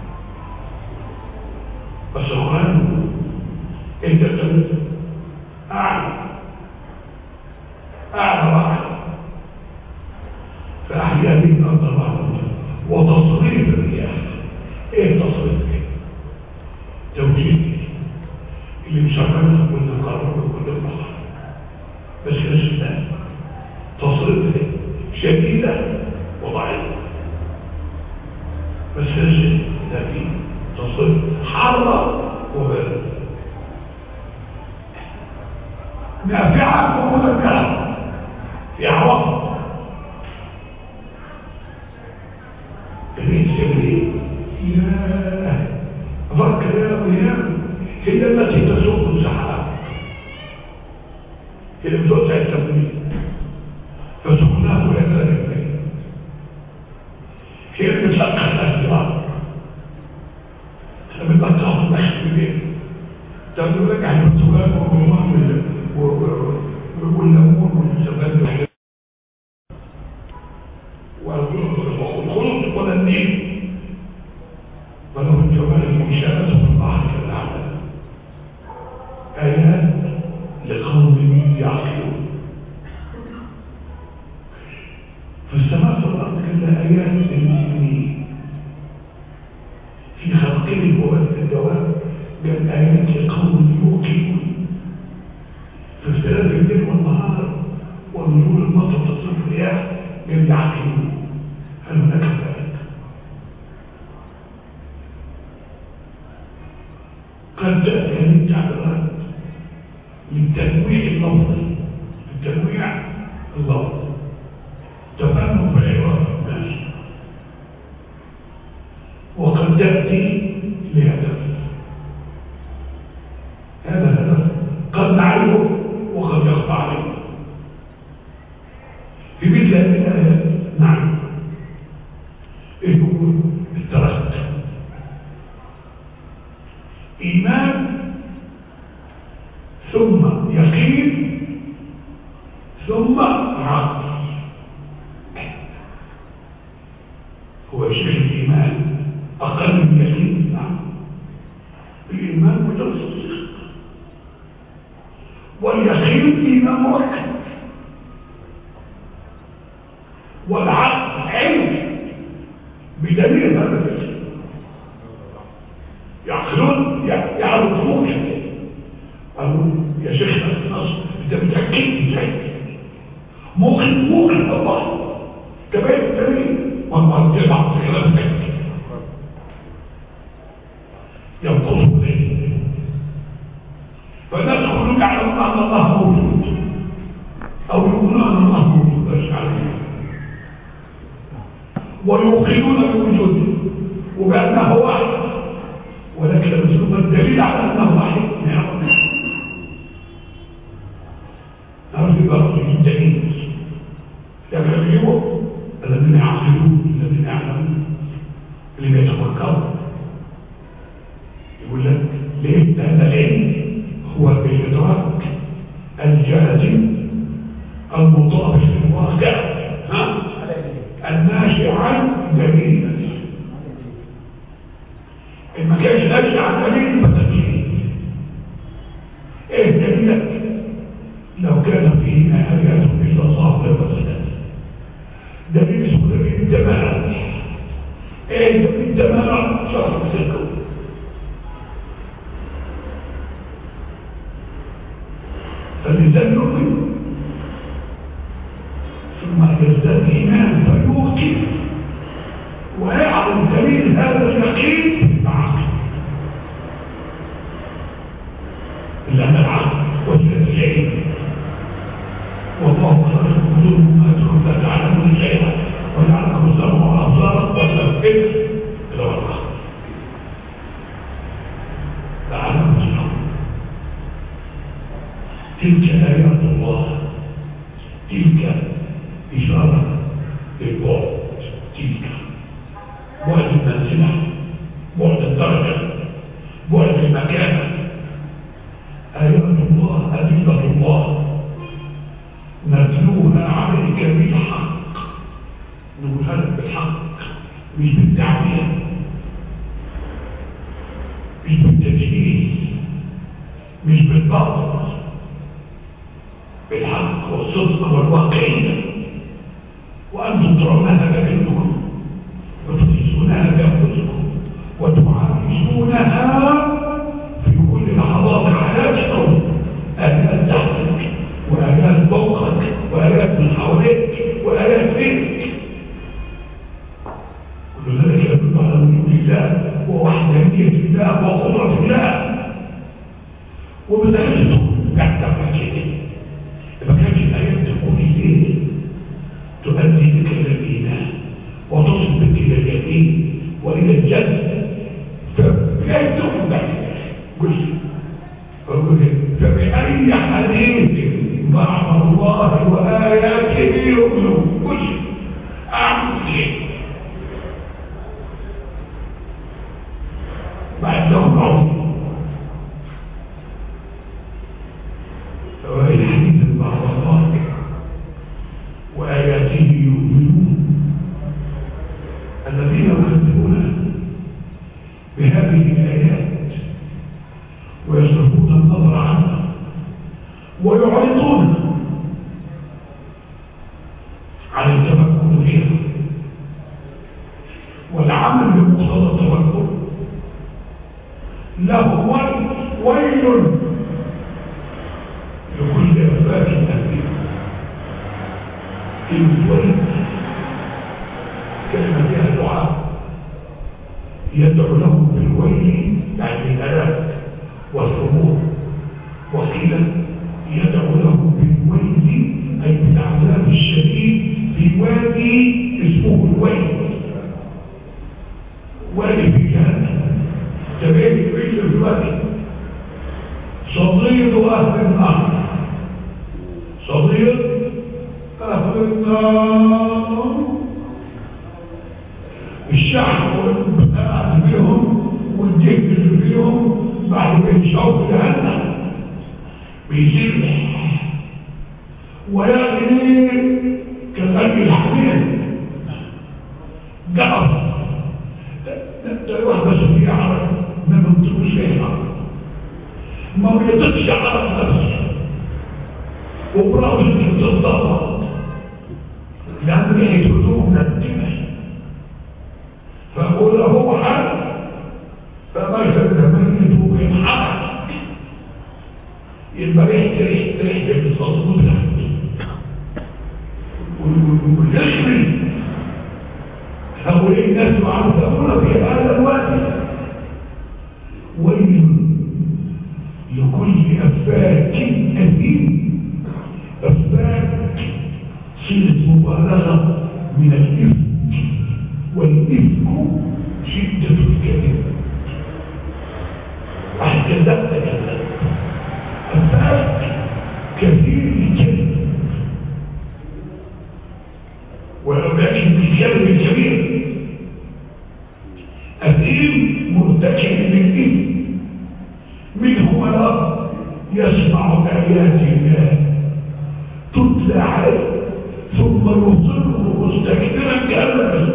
بس القرآن انت أعلى واحد فأحيا به الأرض بعض وتصريف الرياح. ايه تصريف توجيه اللي مشغلها كل قرر وكل البحر بس الاسلام تصريف شديدة وضعيفة بس لكن تصريف حارة وبارد نافعة ومذكرة في عوض يا أفكر يا قيام هي التي تسوق السحاب هي بتوسع التمويل فسقناه إلى ذلك هي اللي بتلقى الأسباب احنا بنبقى نخشى بيه تقول لك عن البرتغال والرومان والليمون والزبادي والخلط ولا النيل ولو الجمال المنشآت في البحر يعقلون. فالسماء والأرض كلها آيات للمؤمنين في خلقهم وبث الدواب من آيات لقوم يوقنون في اختلاف الليل والنهار ونزول المطر وتصريف الرياح من يعقلون. هل هناك ذلك؟ قد تأتي من تعبيرات للتنويع اللفظي، التنويع اللفظي تفهم في العبارة الناس، وقد تأتي لهدف. هذا الهدف قد نعرفه وقد يخفى عليه. في مثل هذه الآيات نعرف إيه هو الترك، إيمان ثم يقين ثم عقل. هو شيء الإيمان أقل من يقين. نعم، الإيمان مجرد الصدق، واليقين إيمان مركب، والعقل علم بدليل هذا الفكر. يعقلون يعرفون قالوا يا شيخ النص انت متأكد ازاي؟ ممكن الله كمان الدليل والله تبع في كلامك ينقصوا ذلك. فالناس كلهم يعلمون ان الله موجود او يقولون ان الله موجود بس عليه، ويوقنون بوجوده وبانه واحد، ولكن ثم الدليل على انه واحد نعم. نعرف بقى الدليل يكفيهم الذين يعقلون، الذين يعلمون، اللي بيتفكروا. يقول لك ليه؟ لأن العلم هو بالإدراك الجازم المطابق للواقع الناشئ عن دليل. إن ما كانش ناشئ عن دليل فتجيب. إيه دليلك؟ لو كان فيهما آيات إلا الله لفسدت. دليل اسمه دليل الجمال. إيه دليل الجمال؟ شرح سلكه. فالإنسان يؤمن ثم يزداد إيمان فيوقن ويعلم دليل هذا اليقين بالعقل، لأن العقل وجهة العلم. والله خلق الظلم ما تكون لا تعلمون شيئا ويعلم السمع والأبصار والأفئدة إلى الله تعلم السمع. تلك آيات الله، تلك إشارة للبعد، تلك بعد المنزلة، بعد الدرجة، بعد المكانة. آيات الله أدلة الله نتلوها عليك بالحق، نقولها بالحق مش بالتعبير، مش بالتجهيز، مش بالباطل، بالحق والصدق والواقعية. وأنتم ترونها بعينكم وتحسونها بأنفسكم وتعايشونها في كل لحظات حياتكم. آيات تحتك وآيات فوقك وآيات من حواليك وآيات فيك. كل ذلك يدل على وجود الله ووحدانية الله وقدرة الله. وبذلك يعتبر كده ما كانش الآيات تقول إيه تؤدي بك إلى الإيمان وتصل بك إلى اليقين وإلى الجنة. فكيف تقول ذلك؟ فبأي حديث بعد الله وآياته يؤمنون؟ قل أعمل شيء بعد لهم عظيم. فبأي حديث بعد الله وآياته يؤمنون؟ الذين يكذبون بهذه الآيات ويصرفون النظر عنها ويعرضون عن التمكن فيها والعمل بمقتضى التمكن. له ويل لكل أفاك أثيم. الويل كلمة فيها دعاء، يدعو له بالويل يعني الهلاك والثبور، وقيل يدعو له بالويل أي بالعذاب الشديد في وادي اسمه الويل، وادي في جهنم. تبعين الويل في وادي صديد أهل النار، صديد أهل النار، الشعب والبتاع فيهم والجهد اللي فيهم بعد ما يشعوا في جهنم بيزيد ويأتي كالأجل الحميد جعب ده واحدة سبيع عرب ما منطقوش فيه عرب، ما بيطقش عرب نفسه وبرأس الضبط لأن ريحة هدوم ندمه، فأقول هو حد فمثل ميته بينحرك يبقى ريحة الصدمة والجسم. هؤلاء الناس يعرفون في هذا الوقت ويل لكل أفاك أثيم. أفاك صيغة مبالغة من الإفك، والإفك شدة الكذب. أحكذبت كذب أفاك كثير الكذب، ولكن بالكذب الكبير. أثيم مرتكب للإثم، منه مرض يسمع آيات الله تتلى عليه ثم يصر مستكبرا كأن لم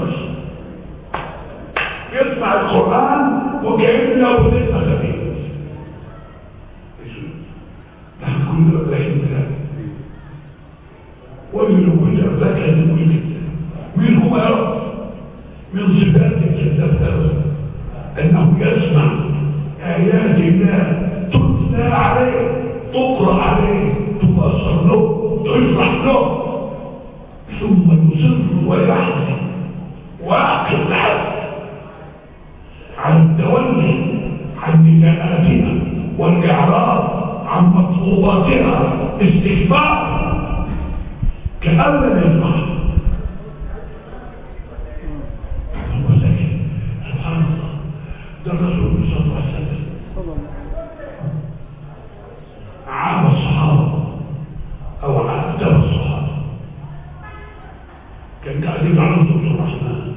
يسمع القرآن وكأنه ليس خبيث. نحن كل أبلاك الله ومن كل أبلاك المؤمن منه مرض من صفات الكذاب أنه يسمع آيات الله تتلى عليه، تقرأ عليه، تبصر له، تشرح له، ثم يصر ويحزن ويعقل الحد عن التولي عن نداءاتها والإعراض عن مطلوباتها، استكبار كأن لم يسمع. سبحان الله، ده الرسول صلى الله عليه وسلم عام الصحابة أو عام الصحابة كان قاعدين على صوت الرحمن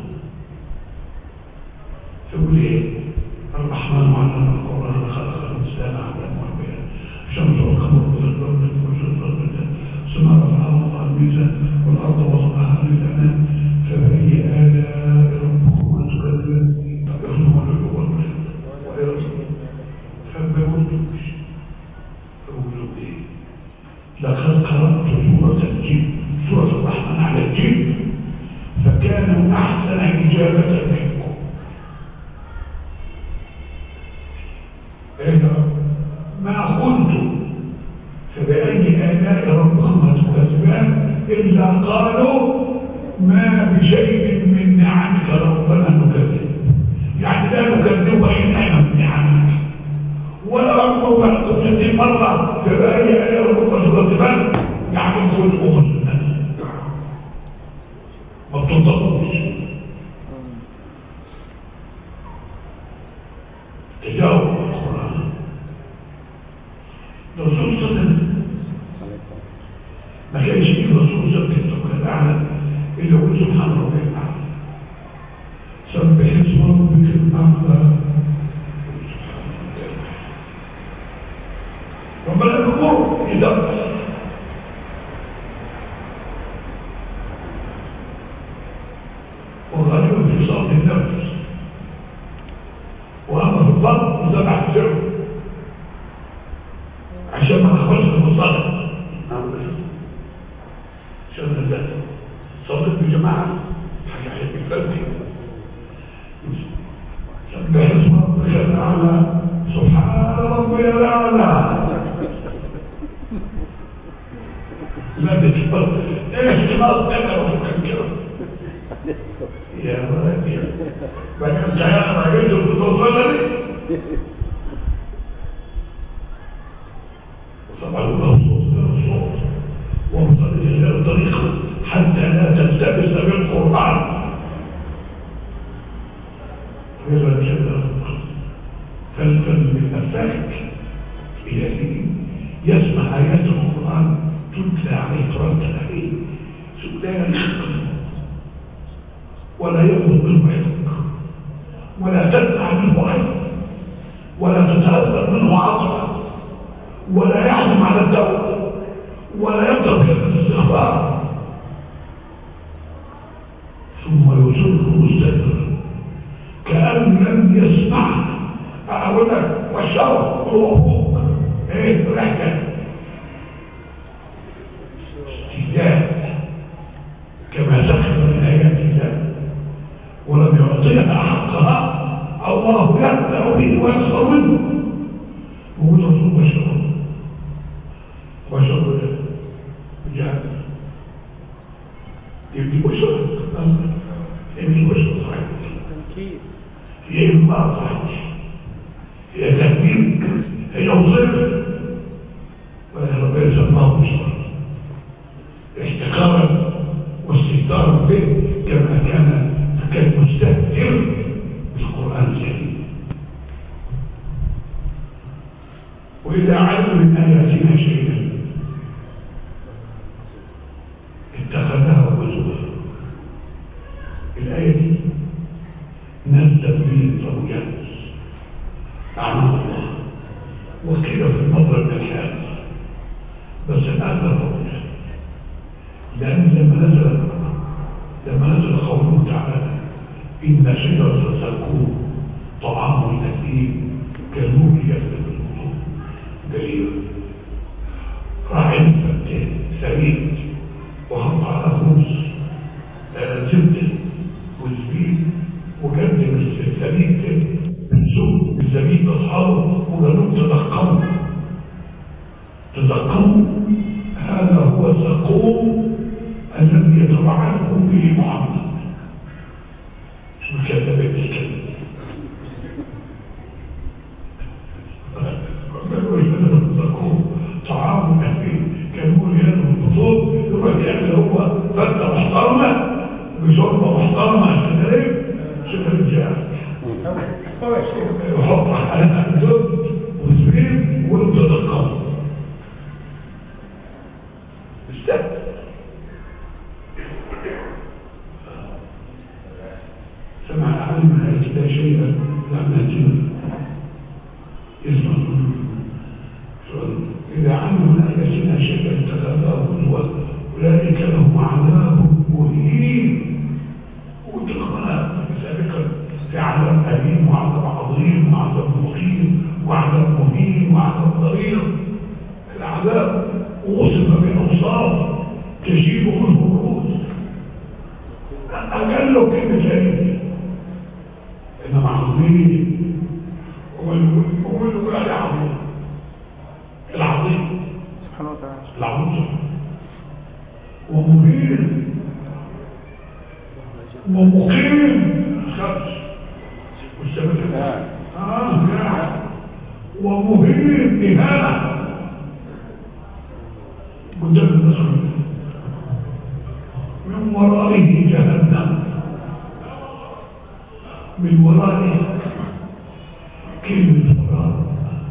يقول ايه؟ الرحمن علم القرآن خلق الإنسان علمه بها الشمس والقمر والظلام والشمس ثم رفع الله الميزان والأرض وضعها للأنام فبأي آلاء ربكما تكذبان؟ يخلق الأول ويرزق فما يردوش يقولوا ايه؟ لقد قرأت سورة الجن، سورة الرحمن على الجن فكانوا أحسن إجابة منكم. ما قلت فبأي آلاء ربكما تكذبان إلا قالوا ما بشيء من نعمك ربنا نكذب، يعني لا نكذب إلا من نعمك ولا أقول بعد مرة فبأي آلاء ربكما تكذبان، يعني نقول أخذ ما بتنطقوش تجاوب القرآن. الرسول صلى الله عليه وسلم ما كانش فيه الرسول صلى الله عليه وسلم الأعلى إلا هو سبحان ربي الأعلى، سبح اسم ربك الأعلى. ربنا يذكره يدبر والغالب في صوت النفس، وأما في الضبط يزرع السر عشان ما نخرجش من الصلاة. شغل ده صليت بجماعة حاجة الفردي سبح اسم ربك الأعلى سبحان ربي الأعلى لا بتفضل ايش خلاص تقرأ وتفكر يا ولدي بكرت يا راجل بتوصلني وطبعا الصوت وانظر الى الطريق حتى لا تلتبس بالقرآن فالمفاك إلهي يسمع آيات القرآن تتلى عليه قراءة عليه لا يخطئ ولا يبلغ منه حفظ ولا تدفع منه عين ولا تتأثر منه عطرة ولا يحزم على الدولة ولا يبدأ في الاستغفار ثم يصره مستدبر كأن لم يسمع أقول لك والشرف والوفوق ايه رحكة استهزاء كما سخر من آيات الله ولم يعطيها حقها الله يبدأ به ويسخر منه ووجد بشر بشر جاهز يبني بشر يبني بشر صحيح هي إمبار صحيح هي تكبير هي وظيفة ولا ربنا سماه بشر احتقارا واستهتارا به كما كان مستهتر بالقرآن الكريم وإذا علم من آياتنا شيئا اتخذها هزوا الآية دي نزل به الزوجات أعمال الله وكذا في النظر من الحال بس الآن لا رؤية لأن لما نزل قوله تعالى إن شجرة الزقوم طعام الأثيم كالموت يفلت الوضوء دليل راعي سميد وحط على خبز زبدة وزبيب وقدم السميد بالزوج بالزبيب أصحابه وقالوا تذكروا هذا هو الزقوم الذي يتوعدكم به محمد شو كذبت الكلمة طعام أهلي كانوا ينهوا البطول يبقى يعمل هو فتة محترمة بشربة محترمة عشان ايه شكرا الجاهل يحط على الزبد وزبيب ويبدأ تتقوم استهد سمع علم من الكتاب شيئا لم نجد اسمه إذا علم من آياتنا شيئا اتخذه هزوا أولئك لهم عذاب مهين وتقبلها سابقا في عذاب أليم وعذاب عظيم وعذاب مقيم وعذاب مهين وعذاب ضرير العذاب وصف بأوصاف تجيب منه الرؤوس أقل كلمة جديدة إنما عظيم ومنه قال عظيم العظيم سبحانه وتعالى العظيم ومهين ومقيم خمس والسبب ومهين إهانة قدام النصر من ورائه جهنم من ورائه كلمة وراء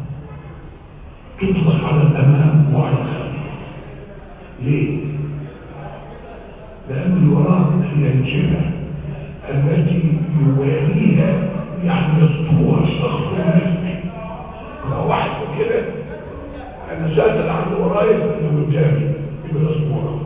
تطلق على الأمام وعلى الخلف ليه؟ لأن الوراء هي الجهة التي يواليها يعني يسطوها الشخص المسلم لو واحد كده أنا سأتل عن ورايا اللي قدامي يبقى اسمه وراء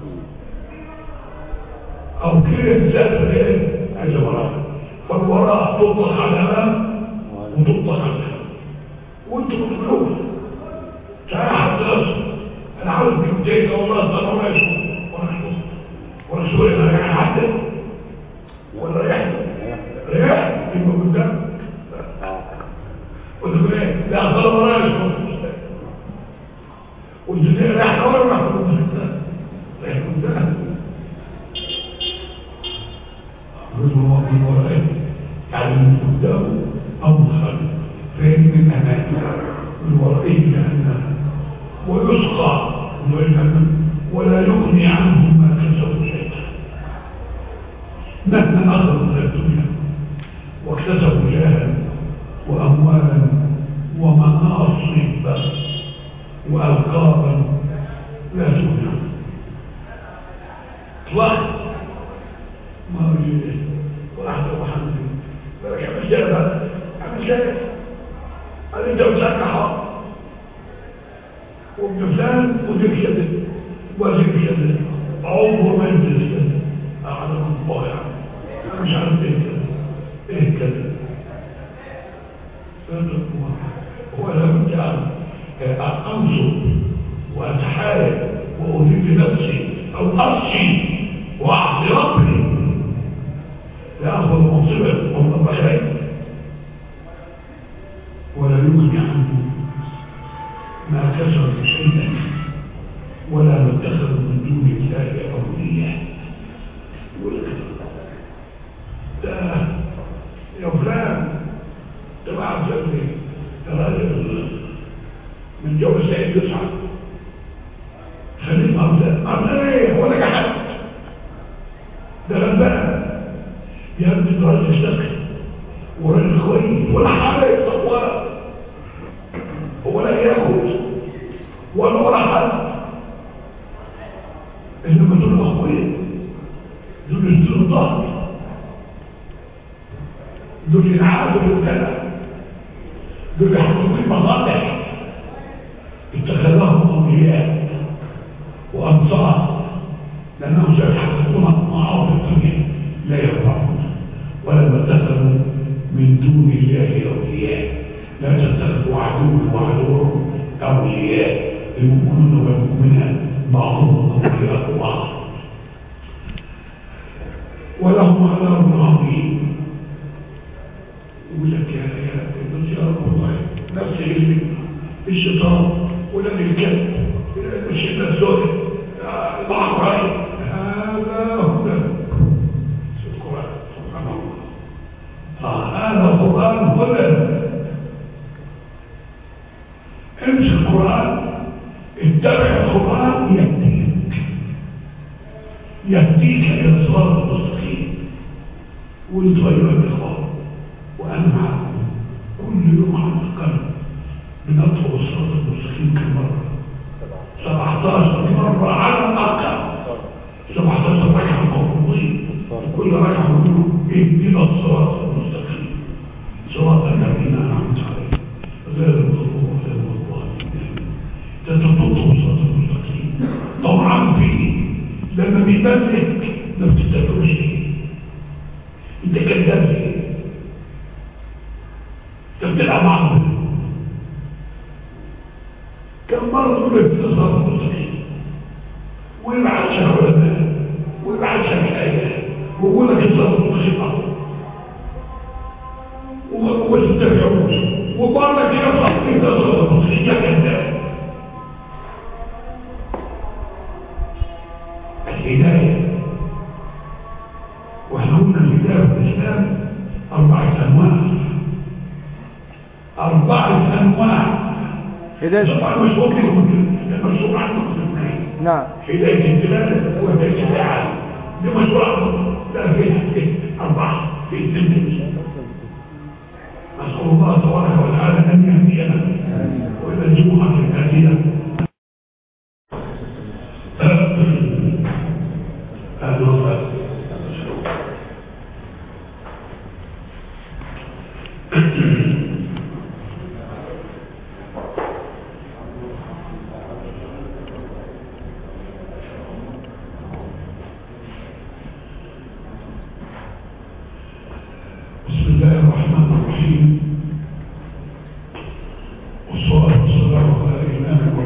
أو كده سأتل ايه عايز وراء فالوراء تطلق على الأمام وتطلق على الخلف وانتوا بتقولوا تعالى حتى أصل أنا عاوز بيوتين والدنيا لا حول ولا قوة إلا بالله. من ورائه يعني من قدامه أو من خلفه، فين من أمامه من ورائه جهنم ويسقى ولا يغني عنه ما كسبوا شيئا مهما أخذوا من الدنيا واكتسبوا جاها وأموالا ومناصب وألقابا لا تغني عنه إطلاقا. ما يجي واحدة وحمد مش جايبها عم شايف هذا انت مسكحة وابن فلان وديك شدد وزيك شدد عمره ما ينزل شدد أعلم الله يعني أنا مش عارف ايه كده ايه كده هو لابد أن أنصر وأتحارب وأذيب نفسي أو أرشي وأعطي ربي لأخذ منصبا ومن خير ولا يغني عنه ما كسب شيئا ولا ما اتخذ من دون الله أولياء. ده يا فلان تبع جنبي راجل من جو السيد يسعد خليل أرزاق ايه ولا جحد ده غلبان يا ابني ده راجل يشتغل وراجل كويس ولا حاجه يتطور ولا ياخد ولا حد انما دول اخويا دول يشتروا الظهر دول ينعادوا بالكلام دول يحطوا في المصالح اتخذهم اولياء وانصار لانهم سيحققون معاهم في الدنيا لا ينفعون ولما اتخذوا من دون الله اولياء لا تتخذوا عدو وعدوهم اولياء المؤمنون والمؤمنات بعضهم اولياء بعض ولهم عذاب عظيم. يقول لك يا الله نفس الشيطان ولا الكلب الشيطان الزوج الأحرار هذا هو القرآن سبحان الله. هذا القرآن هدى امشي القرآن اتبع القرآن يهديك إلى الصراط المستقيم وانتوا أيها الإخوان وأنا معكم كل يوم على الأقل بنطلب الصراط المستقيم كم مرة 17 مرة على الأقل 17 ركعة مفروضين كل ركعة مفروض اهدنا الصراط المستقيم صراط الذين أنعمت عليهم غير المغضوب عليهم ولا الضالين. تتطلب الصراط المستقيم طبعا فيه لما بيبلغ ما بتتبعوش انت كذاب ليه؟ انت بتلعب معه كم مرة تقول لك الصراط المستقيم ويبعت علماء ويبعت آيات ويقول لك الصراط المستقيم وما تتبعوش وقال لك يا صاحبي ده الصراط المستقيم يا كذاب. الهداية واحنا قلنا الهداية في الإسلام 4 أنواع هداية طبعا مش ممكن مشروع عنكم نعم هداية الدلالة وهداية الإعادة دي مشروع عنكم لا في 4 في الدنيا. نسأل الله تبارك وتعالى أن يهدينا وإلى الجمعة الآتية. بسم الله الرحمن الرحيم والصلاة والسلام على إمام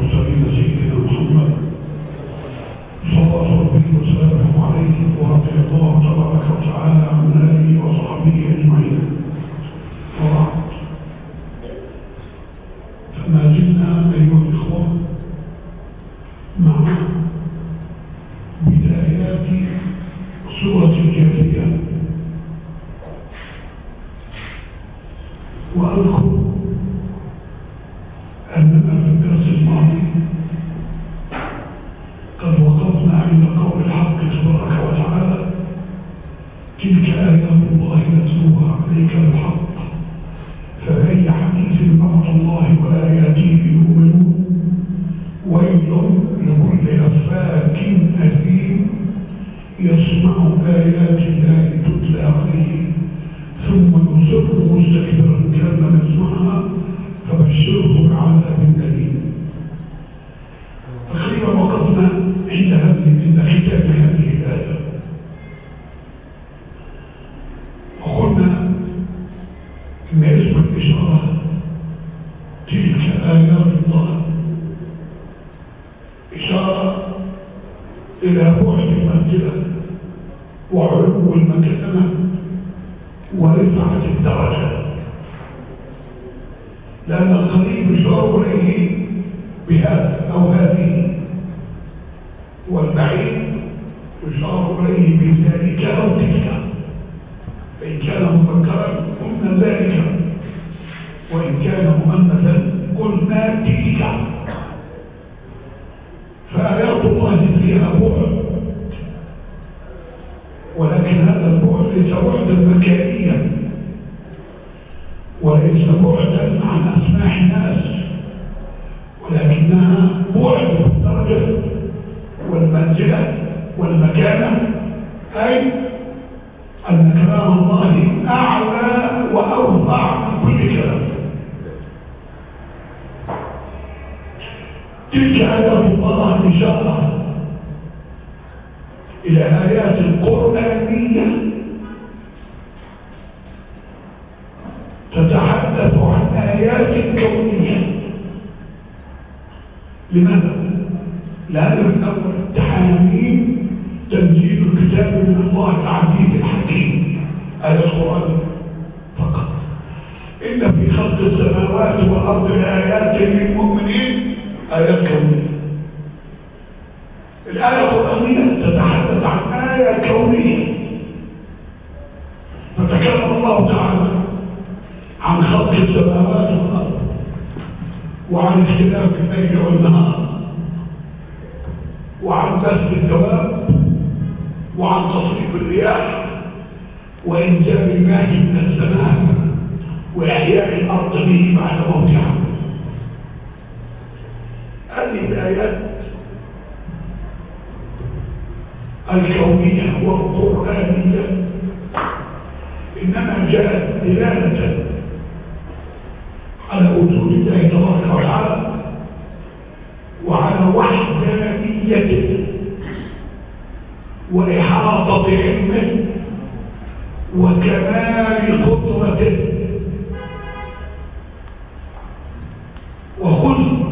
عند قول الحق تبارك وتعالى تلك آيات الله نتلوها عليك بالحق فأي حديث بعد الله وآياته يؤمنون ويل لكل أفاك أثيم يسمع آيات الله تتلى عليه ثم يصر مستكبرا كان لم يسمعها فبشره بعذاب أليم. تقريبا وقفنا عند ختام هذه الآية وقلنا إن اسم الإشارة تلك آيات الله إشارة إلى بعد المنزلة وعلو المكانة ورفعة الدرجة، لأن القريب يشار إليه بهذا أو هذه، والبعيد يشار إليه بذلك أو تلك، فإن كان مذكرا قلنا ذلك وإن كان مؤنثا قلنا تلك. فآيات الله فيها بعد، ولكن هذا البعد ليس بعدا مكانيا وليس بعدا عن أسماع الناس، ولكنها بعد في الدرجة والمنزلة والمكانة، أي أن كلام الله أعلى وأرفع من كل كلام. تلك آيات الله إشارة إلى آيات قرآنية تتحدث عن آيات كونية. لماذا؟ لأن من أول التحامين تنزيل الكتاب من الله العزيز الحكيم، آيات قرآن فقط. إن في خلق السماوات والأرض لآيات للمؤمنين، آيات كونية. الآية القرآنية تتحدث عن آية كونية، فتكلم الله تعالى عن خلق السماوات والأرض وعن اختلاف الليل والنهار وعن بث الدواب وعن تصريف الرياح وإنزال الماء من السماء وإحياء الأرض به بعد موتها. هذه الآيات الكونية والقرآنية إنما جاءت دلالة على وجود الله تبارك وتعالى وعلى وحدانيته وإحاطة علمه وكمال قدرته وخلق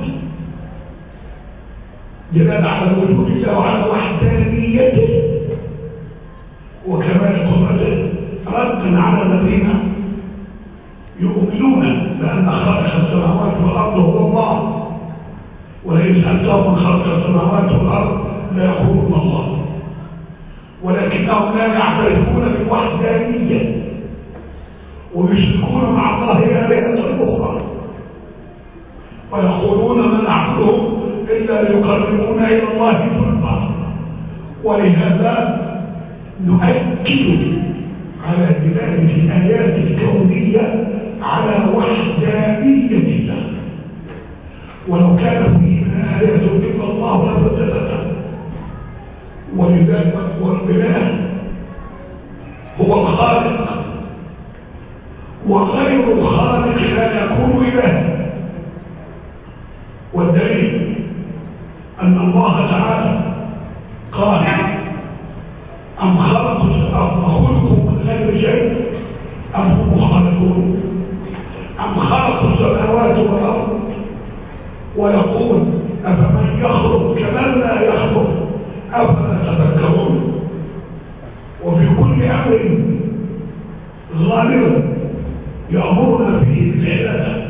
دلالة على وجود الله وعلى وحدانيته وكمال قدرته ردا على الذين يؤمنون بأن خالق السماوات والأرض هو الله، ولئن سألتهم من خلق السماوات والأرض لا يقولون الله، ولكنهم لا يعترفون بالوحدانية ويشركون مع الله آلهة أخرى ويقولون ما نعبدهم إلا ليقربونا إلى الله زلفى. ولهذا نؤكد على دلالة الآيات الكونية على وحدانية الله، ولو كان فيه من آيات إلا الله لفسدتها. ولذلك والإله هو الخالق وغير الخالق لا يكون إله. والدليل أن الله تعالى قال أم خلقوا من غير شيء أم هم خالقون أم خلقوا السماوات والأرض، ويقول أفمن يخلق كمن لا يخلق أفلا تذكرون. وفي كل أمر غالبا يأمرنا فيه بالعبادة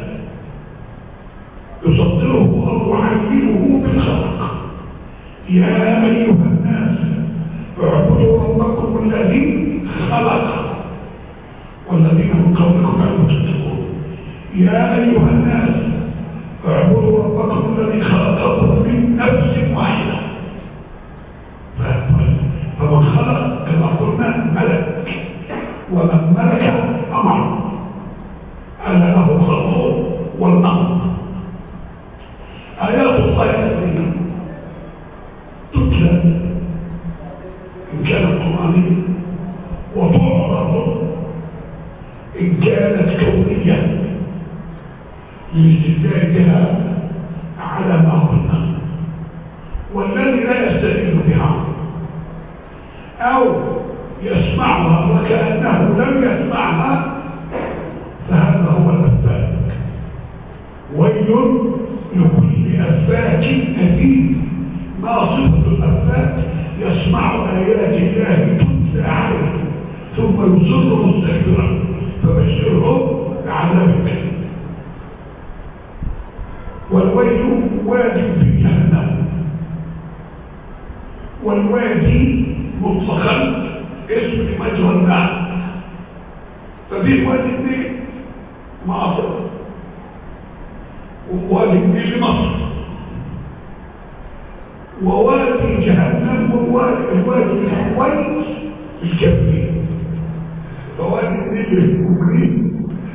يصدره أو يعلمه بالخلق. يا أيها الناس اعبدوا ربكم الذي خلق والذين من قبلكم لعلكم تتقون. يا أيها الناس اعبدوا ربكم الذي خلقكم من نفس واحدة تنزل إن كانت قرآنية، وتعرض إن كانت كونية لاستدلالها على ما قلنا. والذي لا يستدل بها أو يسمعها وكأنه لم يسمعها فهذا هو الأفاك. ويل لكل أفاك أثيم. ما صفة الأفاك؟ يسمع آيات الله تتلى عليه ثم يصر مستكبرا فبشره بعذاب أليم. والويل وادي في جهنم، والوادي مطلقا اسم مجرى الماء، ففي وادي النيل مصر ووادي النيل مصر، ووادي جهنم والوادي الويل الكبير. فوادي النيل الكبير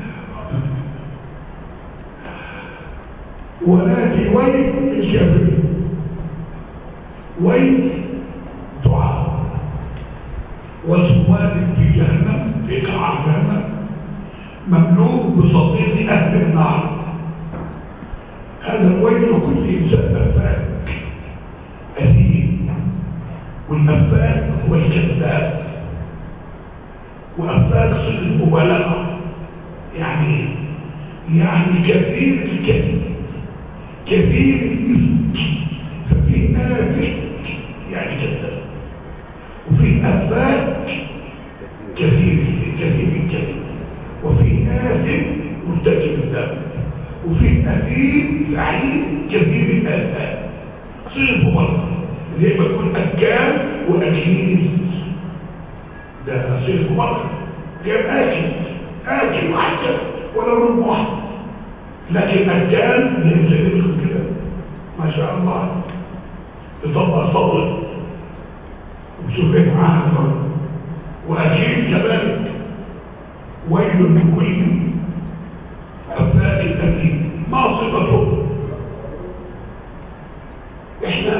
ونادي ويل الكبير. ويل دعاء، وسواد في جهنم في قاع جهنم مملوء بصديق اهل النار. هذا الويل كل انسان افاك اثيم، والافاك هو الكذاب، وافاك صيغه المبالغه، يعني كثير الكذب، كثير الإفك. ففي آفك يعني كذاب، وفي أفاك كثير الكذب، وفي آفك مرتكب الذنب، وفي أثيم لعين كثير الآفات. صيغه مرة زي ما يكون أكال وأكيل، ده صيغه مرة غير آكل واحدة ولا رب واحد، لكن أكال ينزلكم كده ما شاء الله يطبق صبر وشوفين معاها صبر. وأكيد كذلك ويل لكل أفاك أثيم. ما صفته؟ إحنا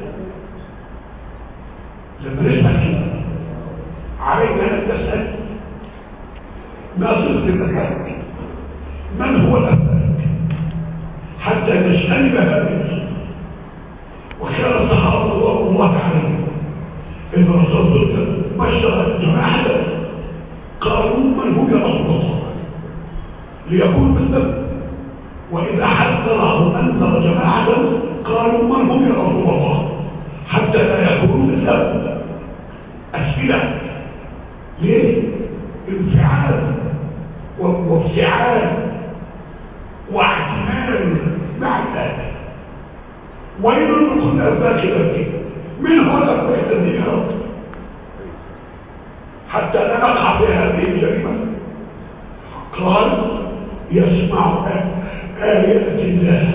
لما نسمع كده علينا أن نسأل ما صفة الأفاك؟ من هو الأفاك؟ حتى نجتنب هذه الصفة. وكان الصحابة رضوان الله عليهم إن رسول الله بشر جماعة قالوا من هو يا رسول الله ليكون مثله، وإذا حذره أنذر جماعة قالوا من هم يا رسول الله حتى لا يكونوا مثله. أسئلة ليه؟ انفعال وافتعال واعتمال مع ذلك. ويل لكل أفاك أثيم. من هو الأفاك الذي يرد حتى لا نقع في هذه الجريمة؟ قال يسمع آيات الله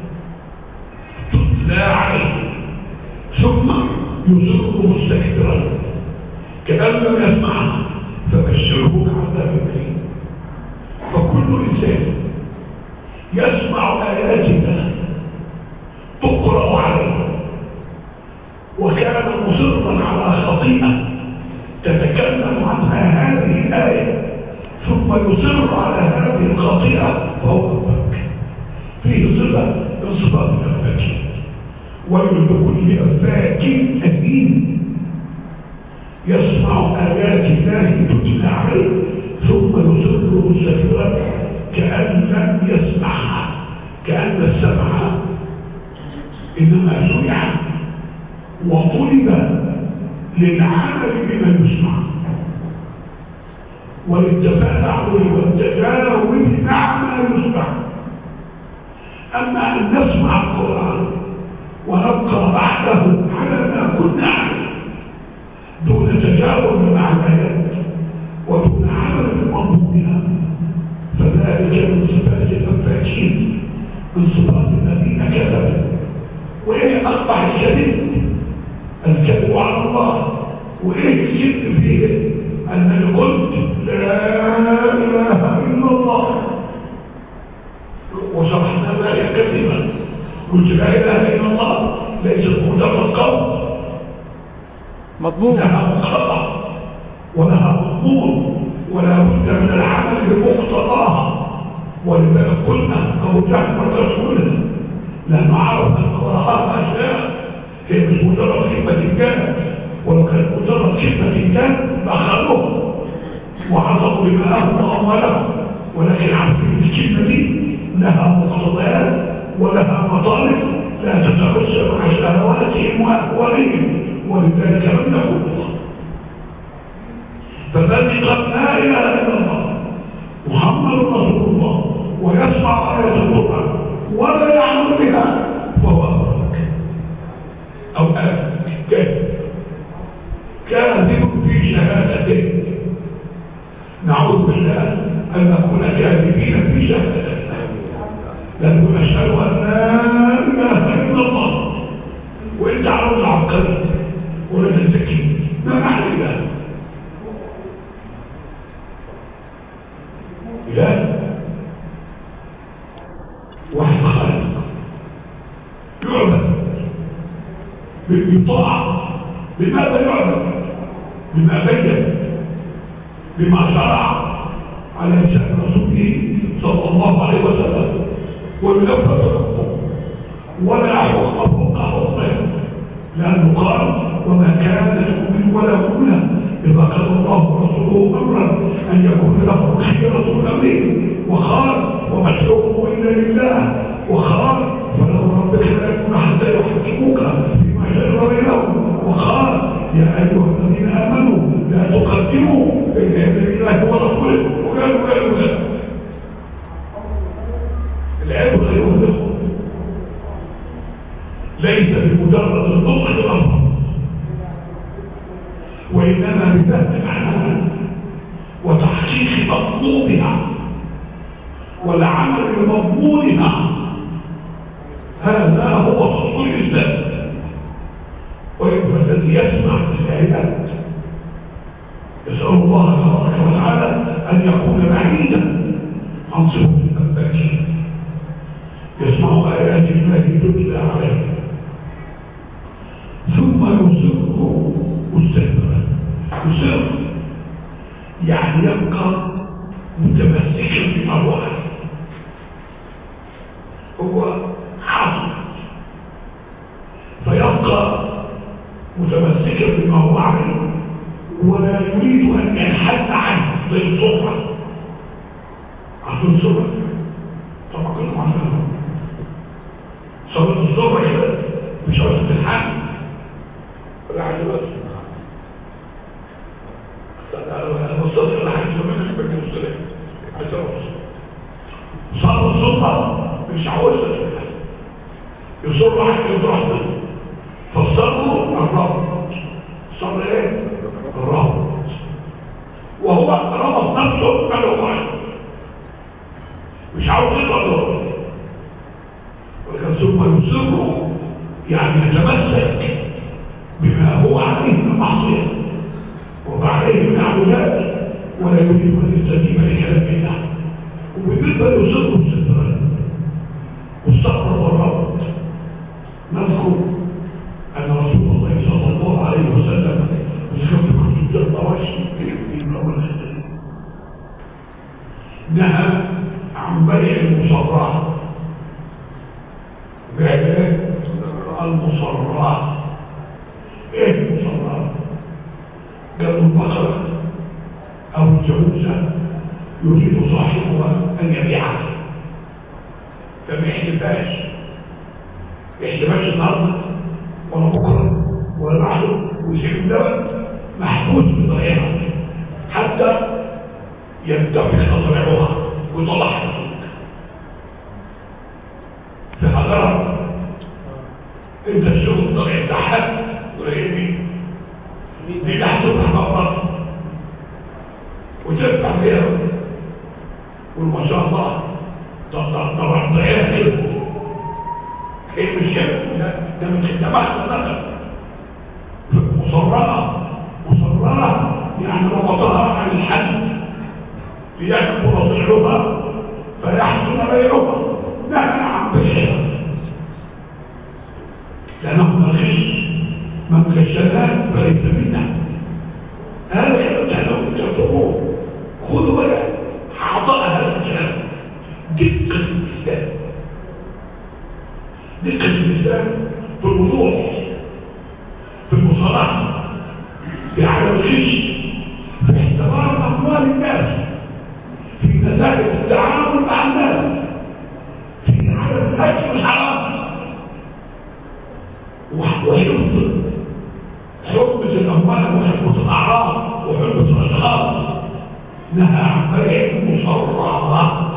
تتلى عليه ثم يصر مستكبرا كأن لم يسمعها فبشره بعذاب أليم. فكل إنسان يسمع آيات الله تقرأ عليه وكان مصرا على خطيئة تتكلم عنها هذه الآية ثم يصر على هذه الخطيئة فهو أفاك، فيه صفة من صفات الأفاكين. ويل لكل أفاك أثيم يسمع آيات الله تتلى عليه ثم يصر مستكبرا كأن لم يسمعها، كأن السمع إنما سمع وطلب للعمل بما يسمع وللتفاعل والتجاوب مع ما يسمع. أما أن نسمع القرآن ونبقى بعده على ما كنا عليه دون تجاوب مع الآيات ودون عمل بمنظومها فذلك من صفات الأفاكين، من صفات الذين كذبوا. وإيه أقبح الكذب؟ الكذب على الله. وإيه الكذب فيه؟ أنني قلت لا إله إلا الله وشرحنا ذلك كذبا. قلت لا إله إلا الله ليست مجرد قول، مضمون. لها مقتضى ولها مضمون ولا بد من العمل بمقتضاها. ولذلك قلنا أبو جهل رسوله لما عرف أن وراءها أشياء هي مش مجرد خدمة كانت، ولو كانت مجرد خدمة كانت لأخذوه وعصبوا دماءهم وأموالهم، ولكن عارفين الكلمة دي لها مقتضيات ولها مطالب لا تتمشى مع شهواتهم وأهوالهم، ولذلك لم يقولوا. فذلك قال لا إله إلا الله محمد رسول الله ويسمع آية القرآن ولا يعمل بها فهو أمرك أو كاذب في شهادته. نعوذ بالله أن نكون كاذبين في شهادته، لأنه نشهد أن لا إله إلا الله وإنت عرض العبقري ولا تزكي ما معنى إله؟ إله واحد خالق يعبد بالطاعة. بماذا يعبد؟ بما بين، بما شرع على لسان رسوله صلى الله عليه وسلم، وينفذ حكمه ولا حكم فوق حكمه، لأنه قال وما كان يؤمن ولا يؤمن إذا قال الله ورسوله أمرا أن يكون له خيرة من أمره، وقال وما الحكم إلا لله، وقال فلو ربك لا يكون حتى يحكموك فيما شجر بينهم، وقال يا أيها الذين آمنوا لا تقدموا بين يدي الله ورسوله، وقالوا العيب غير النصر ليس بمجرد النطق بالألفاظ، وإنما بفهم معناها وتحقيق مطلوبها والعمل بمضمونها. هذا هو أصل الإسلام. ويبقى الذي يسمع الآيات يسأل الله تبارك وتعالى أن يكون بعيدا عن صفة التبكير، يسمع آيات الله تتلى عليه ثم يصر مستكبرا. يصر يعني يبقى متمسكا بما هو عليه، هو حاصل فيبقى متمسكا بما هو عليه ولا يريد ان ينحل عنه زي الصبر. عشان الصبر طبعا كلهم عشان صلاة الصبر كده مش عاوز تتحمل ولا عايز بس الصبر اللي عايز منك بك السلام عايز صلاة الصبر مش عاوز تتحمل يصر واحد يضرح منه. فالصبر الرب، الصبر ايه؟ الرب، وهو ربط نفسه قاله واحد مش عاوز يضرب، ولكن ثم يصر يعني يتمسك بما هو عليه من معصيه وعليه من عبودات ولا يريد ان يستجيب لكلام الله. وبالنسبه يصر الستر والصبر والرب، نذكر أن رسول الله صلى الله عليه وسلم بسبب كتب الطواشي في أول الخطاب نهى عن بيع المصرات، بيع المصرات. ايه المصرات؟ قالوا البقرة أو الجاموسة يريد صاحبها أن يبيعها فما يحتماش النهارده ولا بكره ولا بعده ويسيب اللبن محبوس بطريقها حتى ينتفخ اصابعها ويطلعها فحضرها انت الشغل الطبيعي بتاعها ولا ايه دي تحسبها مقبرة وتدفع فيها وما شاء الله طبعا ضعيها كده ايه مش كده ده من خدمات النقل مصررة يعني ربطها عن الحد ليكبر صحرها فيحسن بيعها نهى عن بيعها لأنه الغش مكشفات فليس منا. هذا كلام تعلمون تعتبروه. خذوا بقى عطاء هذا الكلام دقة الإسلام، دقة الإسلام في الوضوح، في المصالحة، في عدم الغش، في احترام أموال الناس، في نزاهة التعامل مع الناس، في عدم الأكل الحرام، وحفظ حرمة الأموال وحفظ الأعراض وحرمة الأشخاص. نهى عن بيع مصرحة.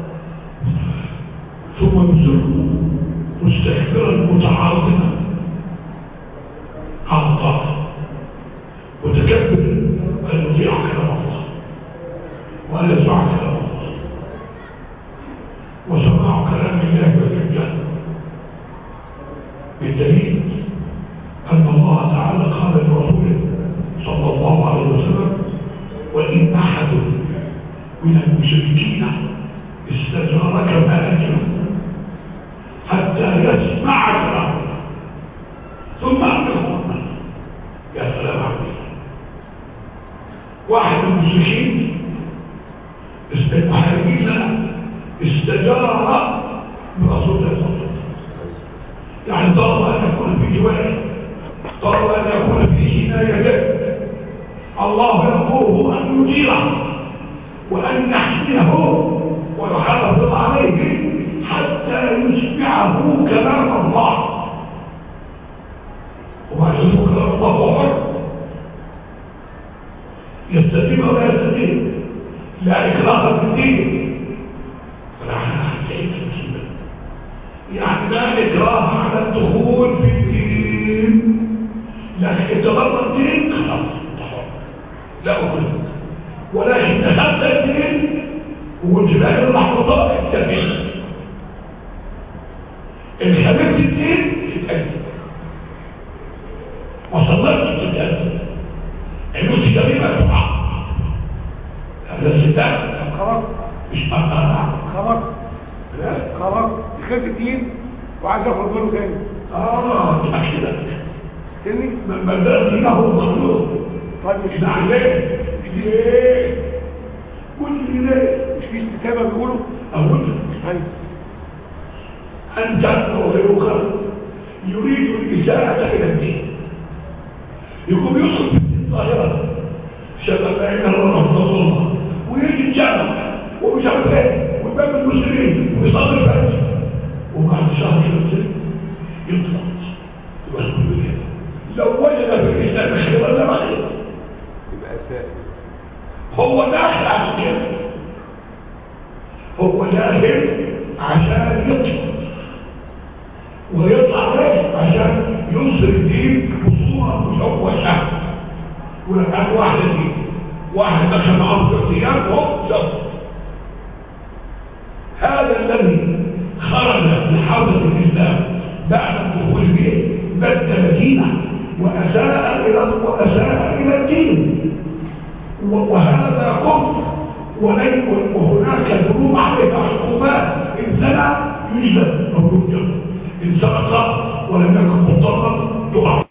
ثم يصر مستكبرا متعاظما على الطاعة متكبر أن يطيع كلام الله وأن يسمع كلام الله، وسماع كلام الله بالرجال بالدليل أن الله تعالى قال لرسوله صلى الله عليه وسلم: وإن أحد من المشركين استجارك فأجره حتى يسمع كلام الله ثم أبلغه. يا سلام عليك. واحد من المشركين المحاربين استجار برسول الله صلى الله عليه وسلم، يعني طلب أن يكون في جواره، طلب أن يكون في عنايته. الله يأمره أن يجيره وأن يحميه ويحافظ عليه حتى يسمعه كلام الله. وما يسمع كلام الله هو حر، يستجيب ولا يستجيب، لا إكراه في الدين. يعني لا إكراه على الدخول في الدين، لكن يتبرر الدين خلاص لا أقول، ولكن دخلت الدين وجبال المحفوظات التبين إن خبرت الدين تتأكد وصلت تتأكد إنه تجربة تقع. هذا الستات خلاص مش أقرأ خلاص دخلت الدين وعايز أخرج منه تاني. تأكدك تاني من بدأ دينه المخلوق. طيب مش نعم ليه؟ قل لي ليه؟ مش في استتابة بيقولوا؟ أقول أيوة. أنت وغيرك يريد الإساءة إلى الدين، يقوم يدخل في الدين ظاهرة شباب لا إله إلا الله ويجي الجامع ومش عارف ايه ويباب المسلمين ويصلي الفجر، وبعد شهر شهرين يطلع يبقى كل كده. لو وجد في الإسلام خيرا لما خير يبقى سائل. هو داخل عشان كده، هو داخل عشان يطلع ويطلع ليه عشان ينصر الدين بصورة مشوشة. ولكن واحد دين واحد دخل معه في اغتيال وهو زبط. هذا الذي خرج من حوزة الإسلام بعد الدخول به بدل دينه وأساء إلى الدين، وهذا كفر. وهناك ذنوب عليها عقوبات. إن زنى يجلد أو يرجم، إن سرق ولم يكن مضطرا يقع